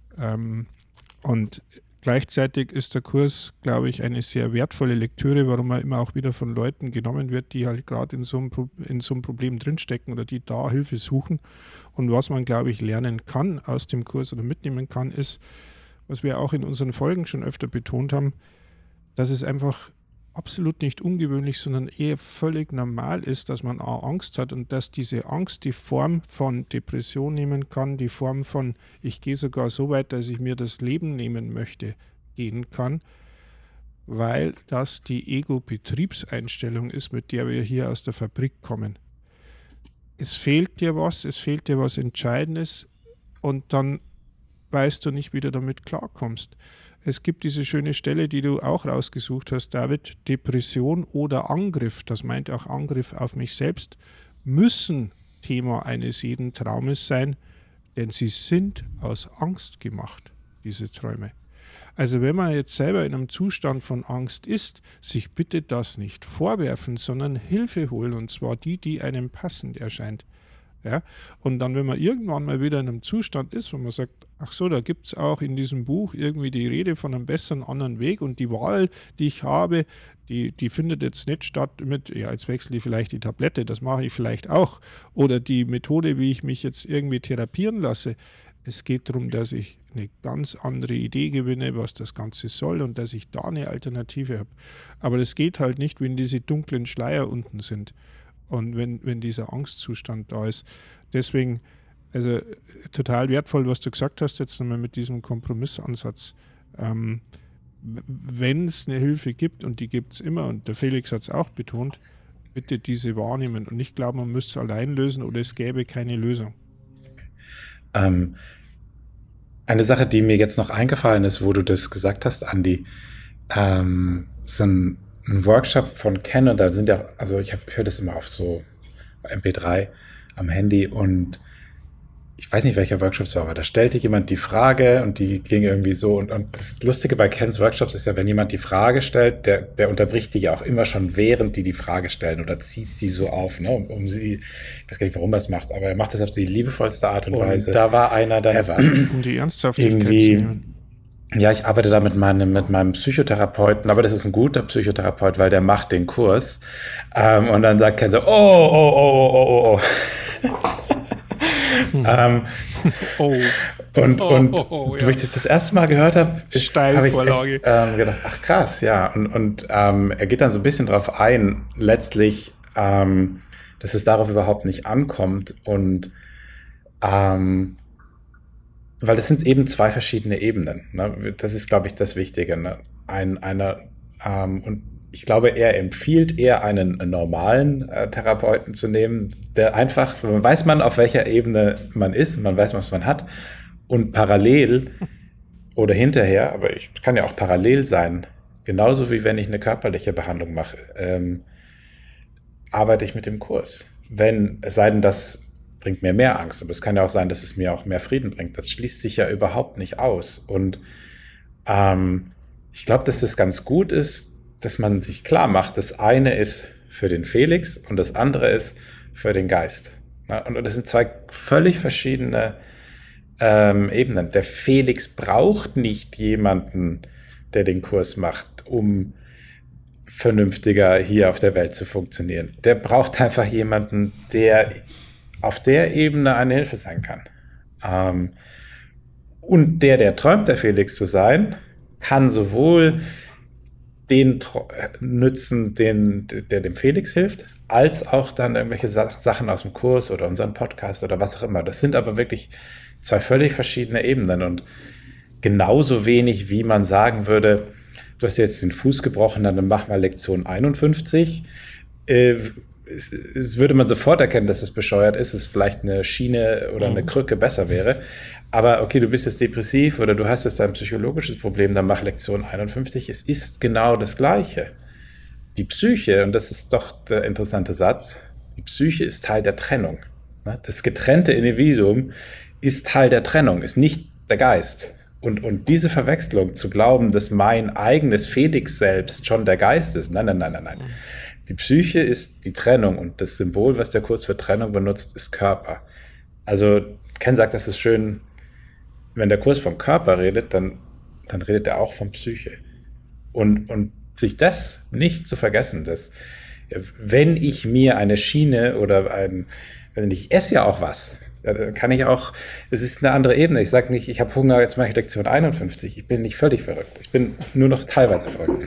Und gleichzeitig ist der Kurs, glaube ich, eine sehr wertvolle Lektüre, warum er immer auch wieder von Leuten genommen wird, die halt gerade in so einem Problem drinstecken oder die da Hilfe suchen. Und was man, glaube ich, lernen kann aus dem Kurs oder mitnehmen kann, ist, was wir auch in unseren Folgen schon öfter betont haben, dass es einfach absolut nicht ungewöhnlich, sondern eher völlig normal ist, dass man Angst hat und dass diese Angst die Form von Depression nehmen kann, die Form von, ich gehe sogar so weit, dass ich mir das Leben nehmen möchte, gehen kann, weil das die Ego-Betriebseinstellung ist, mit der wir hier aus der Fabrik kommen. Es fehlt dir was Entscheidendes und dann weißt du nicht, wie du damit klarkommst. Es gibt diese schöne Stelle, die du auch rausgesucht hast, David, Depression oder Angriff, das meint auch Angriff auf mich selbst, müssen Thema eines jeden Traumes sein, denn sie sind aus Angst gemacht, diese Träume. Also wenn man jetzt selber in einem Zustand von Angst ist, sich bitte das nicht vorwerfen, sondern Hilfe holen, und zwar die einem passend erscheint. Ja? Und dann, wenn man irgendwann mal wieder in einem Zustand ist, wo man sagt, ach so, da gibt es auch in diesem Buch irgendwie die Rede von einem besseren, anderen Weg, und die Wahl, die ich habe, die findet jetzt nicht statt mit, ja, jetzt wechsle ich vielleicht die Tablette, das mache ich vielleicht auch, oder die Methode, wie ich mich jetzt irgendwie therapieren lasse. Es geht darum, dass ich eine ganz andere Idee gewinne, was das Ganze soll, und dass ich da eine Alternative habe. Aber das geht halt nicht, wenn diese dunklen Schleier unten sind und wenn dieser Angstzustand da ist. Deswegen, also total wertvoll, was du gesagt hast, jetzt nochmal mit diesem Kompromissansatz. Wenn es eine Hilfe gibt, und die gibt es immer, und der Felix hat es auch betont, bitte diese wahrnehmen und nicht glauben, man müsste es allein lösen oder es gäbe keine Lösung. Eine Sache, die mir jetzt noch eingefallen ist, wo du das gesagt hast, Andi, so ein Workshop von Ken, und da sind ja, also ich höre das immer auf so MP3 am Handy, und ich weiß nicht, welcher Workshop es war, aber da stellte jemand die Frage und die ging irgendwie so, und das Lustige bei Kens Workshops ist ja, wenn jemand die Frage stellt, der unterbricht die ja auch immer schon, während die Frage stellen, oder zieht sie so auf, ne, um sie, ich weiß gar nicht, warum er es macht, aber er macht das auf die liebevollste Art und Weise. Da war einer dann um die Ernsthaftigkeit irgendwie, zu nehmen. Ja, ich arbeite da mit meinem Psychotherapeuten, aber das ist ein guter Psychotherapeut, weil der macht den Kurs, und dann sagt Ken so, oh. Und wo ich das erste Mal gehört habe, habe ich echt, gedacht, ach krass, ja. Und er geht dann so ein bisschen drauf ein, letztlich, dass es darauf überhaupt nicht ankommt, und weil das sind eben zwei verschiedene Ebenen. Ne? Das ist, glaube ich, das Wichtige. Ne? Und ich glaube, er empfiehlt eher einen normalen Therapeuten zu nehmen, der einfach, weiß man, auf welcher Ebene man ist, man weiß, was man hat, und parallel oder hinterher, aber ich kann ja auch parallel sein, genauso wie wenn ich eine körperliche Behandlung mache, arbeite ich mit dem Kurs. Es sei denn, das bringt mir mehr Angst, aber es kann ja auch sein, dass es mir auch mehr Frieden bringt. Das schließt sich ja überhaupt nicht aus. Und ich glaube, dass das ganz gut ist, dass man sich klar macht, das eine ist für den Felix und das andere ist für den Geist. Und das sind zwei völlig verschiedene Ebenen. Der Felix braucht nicht jemanden, der den Kurs macht, um vernünftiger hier auf der Welt zu funktionieren. Der braucht einfach jemanden, der auf der Ebene eine Hilfe sein kann. Und der träumt, der Felix zu sein, kann sowohl den nützen, der dem Felix hilft, als auch dann irgendwelche Sachen aus dem Kurs oder unseren Podcast oder was auch immer. Das sind aber wirklich zwei völlig verschiedene Ebenen, und genauso wenig, wie man sagen würde, du hast jetzt den Fuß gebrochen, dann mach mal Lektion 51. Es würde man sofort erkennen, dass es bescheuert ist, dass vielleicht eine Schiene oder eine Krücke besser wäre. Aber okay, du bist jetzt depressiv oder du hast jetzt ein psychologisches Problem, dann mach Lektion 51. Es ist genau das Gleiche. Die Psyche, und das ist doch der interessante Satz, die Psyche ist Teil der Trennung. Das getrennte Individuum ist Teil der Trennung, ist nicht der Geist. Und diese Verwechslung zu glauben, dass mein eigenes Felix selbst schon der Geist ist, nein. Die Psyche ist die Trennung, und das Symbol, was der Kurs für Trennung benutzt, ist Körper. Also Ken sagt, das ist schön, wenn der Kurs vom Körper redet, dann redet er auch von Psyche. Und sich das nicht zu vergessen, dass wenn ich mir eine Schiene oder ich esse ja auch was, dann kann ich auch, es ist eine andere Ebene. Ich sage nicht, ich habe Hunger, jetzt mache ich Lektion 51. Ich bin nicht völlig verrückt. Ich bin nur noch teilweise verrückt.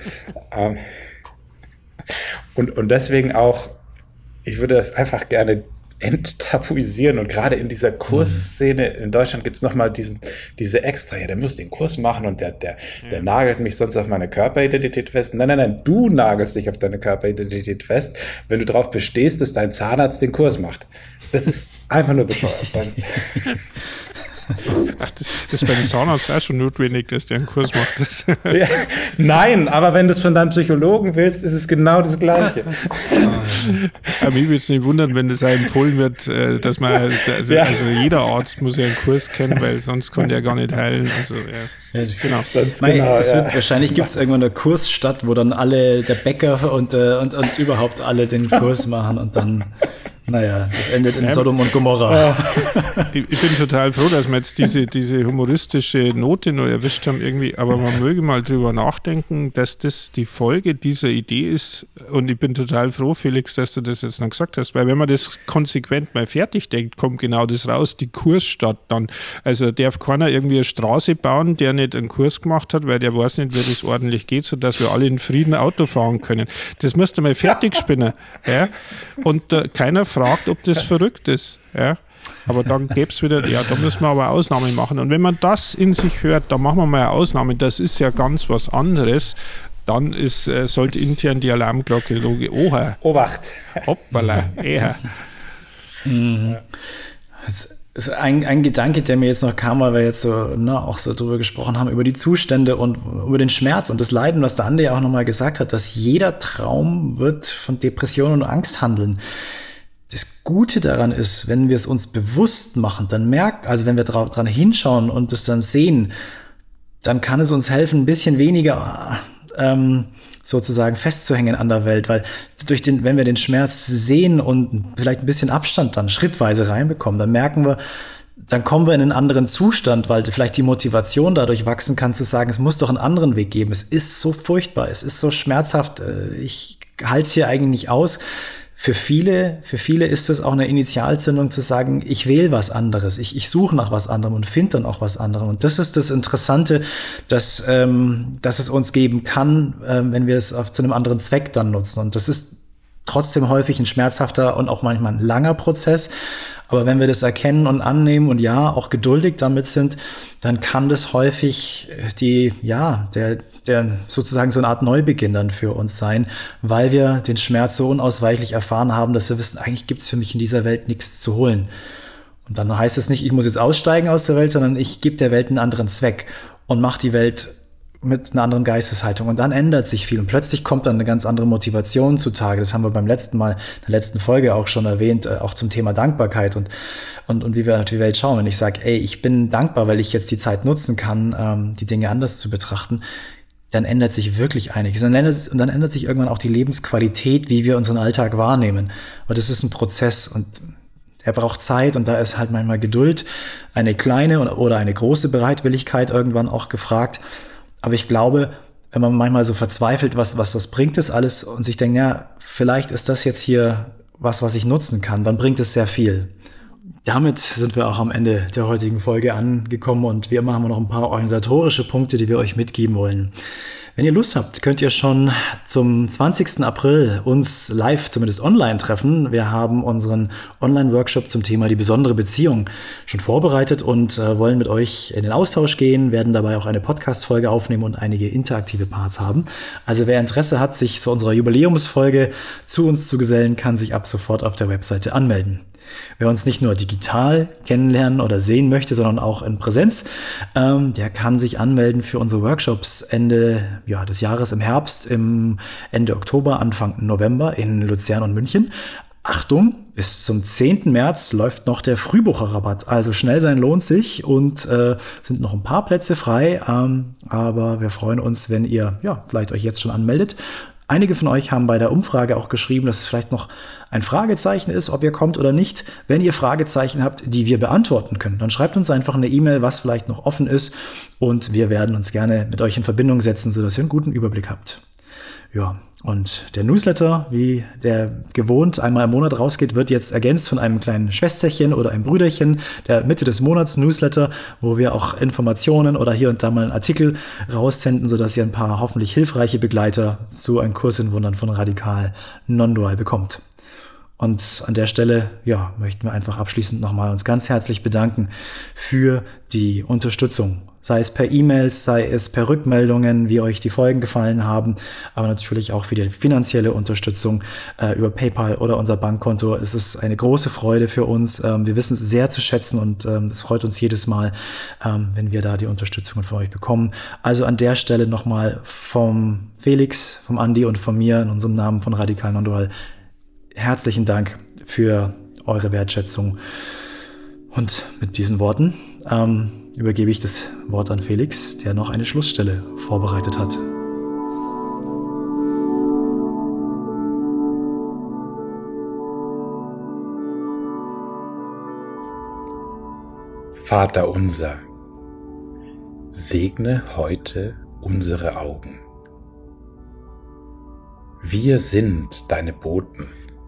Und deswegen auch, ich würde das einfach gerne enttabuisieren, und gerade in dieser Kursszene in Deutschland gibt es nochmal diese extra, ja, der muss den Kurs machen und der nagelt mich sonst auf meine Körperidentität fest. Nein, du nagelst dich auf deine Körperidentität fest, wenn du darauf bestehst, dass dein Zahnarzt den Kurs macht. Das ist einfach nur bescheuert. Ach, das ist beim Zahnarzt auch schon notwendig, dass der einen Kurs macht. Ja, nein, aber wenn du es von deinem Psychologen willst, ist es genau das Gleiche. Aber mich würde es nicht wundern, wenn das auch empfohlen wird, dass man, also jeder Arzt muss ja einen Kurs kennen, weil sonst kann der gar nicht heilen. Also, genau. Wahrscheinlich gibt es irgendwann einen Kurs statt, wo dann alle, der Bäcker und überhaupt alle den Kurs machen und dann, naja, das endet in Sodom und Gomorra. Ich bin total froh, dass wir jetzt diese humoristische Note noch erwischt haben irgendwie, aber man möge mal drüber nachdenken, dass das die Folge dieser Idee ist, und ich bin total froh, Felix, dass du das jetzt noch gesagt hast, weil wenn man das konsequent mal fertig denkt, kommt genau das raus, die Kursstadt dann. Also darf keiner irgendwie eine Straße bauen, der nicht einen Kurs gemacht hat, weil der weiß nicht, wie das ordentlich geht, sodass wir alle in Frieden Auto fahren können. Das müsste mal fertig spinnen. Ja? Und keiner fragt, ob das verrückt ist. Ja? Aber dann gäbe es wieder, da müssen wir aber Ausnahmen machen. Und wenn man das in sich hört, dann machen wir mal eine Ausnahme, das ist ja ganz was anderes, dann sollte intern die Alarmglocke Obacht. Hoppala, eher. Das ist ein Gedanke, der mir jetzt noch kam, weil wir jetzt so, auch so drüber gesprochen haben, über die Zustände und über den Schmerz und das Leiden, was der Andi ja auch nochmal gesagt hat, dass jeder Traum wird von Depression und Angst handeln. Das Gute daran ist, wenn wir es uns bewusst machen, dann wenn wir dran hinschauen und es dann sehen, dann kann es uns helfen, ein bisschen weniger sozusagen festzuhängen an der Welt, weil wenn wir den Schmerz sehen und vielleicht ein bisschen Abstand dann schrittweise reinbekommen, dann kommen wir in einen anderen Zustand, weil vielleicht die Motivation dadurch wachsen kann, zu sagen, es muss doch einen anderen Weg geben. Es ist so furchtbar, es ist so schmerzhaft, ich halte es hier eigentlich nicht aus. Für viele ist es auch eine Initialzündung zu sagen, ich wähle was anderes, ich suche nach was anderem und finde dann auch was anderem. Und das ist das Interessante, dass es uns geben kann, wenn wir es zu einem anderen Zweck dann nutzen. Und das ist trotzdem häufig ein schmerzhafter und auch manchmal ein langer Prozess. Aber wenn wir das erkennen und annehmen und auch geduldig damit sind, dann kann das häufig der sozusagen so eine Art Neubeginn dann für uns sein, weil wir den Schmerz so unausweichlich erfahren haben, dass wir wissen, eigentlich gibt es für mich in dieser Welt nichts zu holen. Und dann heißt es nicht, ich muss jetzt aussteigen aus der Welt, sondern ich gebe der Welt einen anderen Zweck und mache die Welt mit einer anderen Geisteshaltung. Und dann ändert sich viel. Und plötzlich kommt dann eine ganz andere Motivation zutage. Das haben wir beim letzten Mal, in der letzten Folge auch schon erwähnt, auch zum Thema Dankbarkeit und wie wir auf die Welt schauen. Wenn ich sage, ich bin dankbar, weil ich jetzt die Zeit nutzen kann, die Dinge anders zu betrachten, dann ändert sich wirklich einiges. Und dann ändert sich irgendwann auch die Lebensqualität, wie wir unseren Alltag wahrnehmen. Aber das ist ein Prozess und er braucht Zeit und da ist halt manchmal Geduld, eine kleine oder eine große Bereitwilligkeit irgendwann auch gefragt. Aber ich glaube, wenn man manchmal so verzweifelt, was das bringt das alles und sich denkt, vielleicht ist das jetzt hier was ich nutzen kann, dann bringt es sehr viel. Damit sind wir auch am Ende der heutigen Folge angekommen und wie immer haben wir noch ein paar organisatorische Punkte, die wir euch mitgeben wollen. Wenn ihr Lust habt, könnt ihr schon zum 20. April uns live, zumindest online, treffen. Wir haben unseren Online-Workshop zum Thema die besondere Beziehung schon vorbereitet und wollen mit euch in den Austausch gehen, werden dabei auch eine Podcast-Folge aufnehmen und einige interaktive Parts haben. Also wer Interesse hat, sich zu unserer Jubiläumsfolge zu uns zu gesellen, kann sich ab sofort auf der Webseite anmelden. Wer uns nicht nur digital kennenlernen oder sehen möchte, sondern auch in Präsenz, der kann sich anmelden für unsere Workshops Ende des Jahres im Herbst, im Ende Oktober, Anfang November in Luzern und München. Achtung, bis zum 10. März läuft noch der Frühbucherrabatt. Also schnell sein lohnt sich und sind noch ein paar Plätze frei. Aber wir freuen uns, wenn ihr vielleicht euch jetzt schon anmeldet. Einige von euch haben bei der Umfrage auch geschrieben, dass es vielleicht noch ein Fragezeichen ist, ob ihr kommt oder nicht. Wenn ihr Fragezeichen habt, die wir beantworten können, dann schreibt uns einfach eine E-Mail, was vielleicht noch offen ist. Und wir werden uns gerne mit euch in Verbindung setzen, sodass ihr einen guten Überblick habt. Ja, und der Newsletter, wie der gewohnt einmal im Monat rausgeht, wird jetzt ergänzt von einem kleinen Schwesterchen oder einem Brüderchen, der Mitte des Monats Newsletter, wo wir auch Informationen oder hier und da mal einen Artikel raussenden, sodass ihr ein paar hoffentlich hilfreiche Begleiter zu einem Kurs in Wundern von Radikal Non-Dual bekommt. Und an der Stelle, möchten wir einfach abschließend nochmal uns ganz herzlich bedanken für die Unterstützung. Sei es per E-Mails, sei es per Rückmeldungen, wie euch die Folgen gefallen haben, aber natürlich auch für die finanzielle Unterstützung über PayPal oder unser Bankkonto. Es ist eine große Freude für uns. Wir wissen es sehr zu schätzen und es freut uns jedes Mal, wenn wir da die Unterstützung von euch bekommen. Also an der Stelle nochmal vom Felix, vom Andi und von mir in unserem Namen von Radikal Nondual herzlichen Dank für eure Wertschätzung. Und mit diesen Worten übergebe ich das Wort an Felix, der noch eine Schlussstelle vorbereitet hat. Vater unser, segne heute unsere Augen. Wir sind deine Boten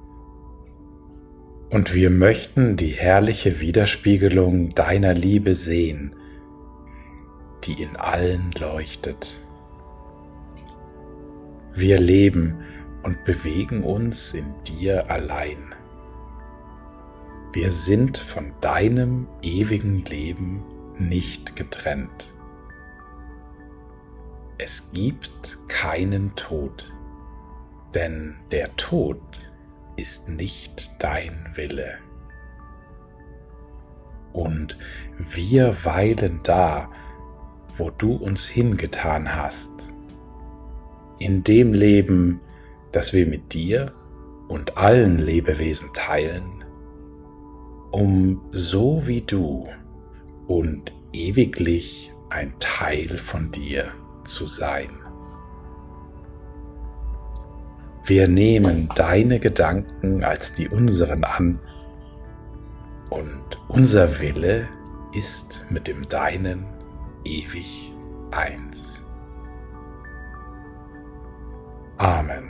und wir möchten die herrliche Widerspiegelung deiner Liebe sehen, die in allen leuchtet. Wir leben und bewegen uns in dir allein. Wir sind von deinem ewigen Leben nicht getrennt. Es gibt keinen Tod, denn der Tod ist nicht dein Wille. Und wir weilen da, wo du uns hingetan hast, in dem Leben, das wir mit dir und allen Lebewesen teilen, um so wie du und ewiglich ein Teil von dir zu sein. Wir nehmen deine Gedanken als die unseren an und unser Wille ist mit dem Deinen ewig eins. Amen.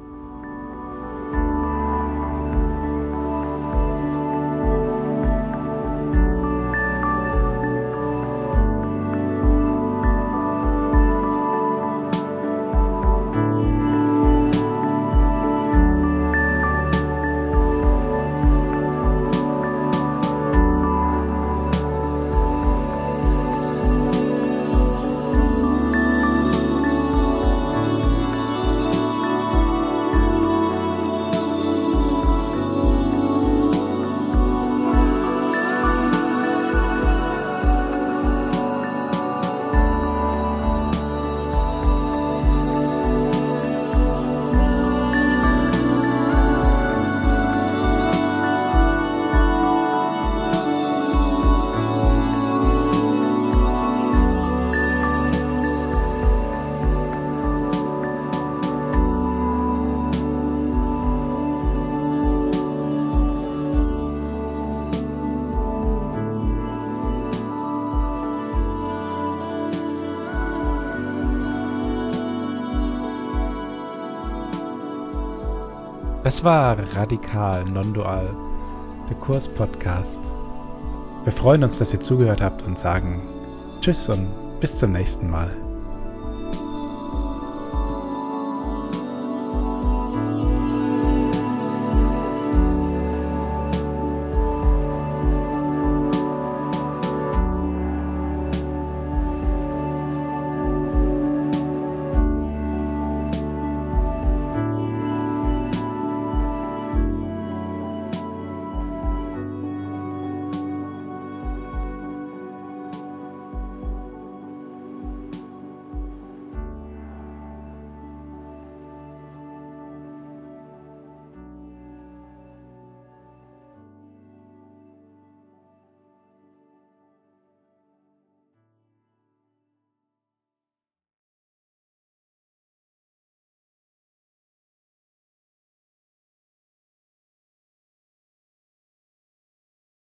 Das war Radikal Nondual, der Kurs-Podcast. Wir freuen uns, dass ihr zugehört habt und sagen Tschüss und bis zum nächsten Mal.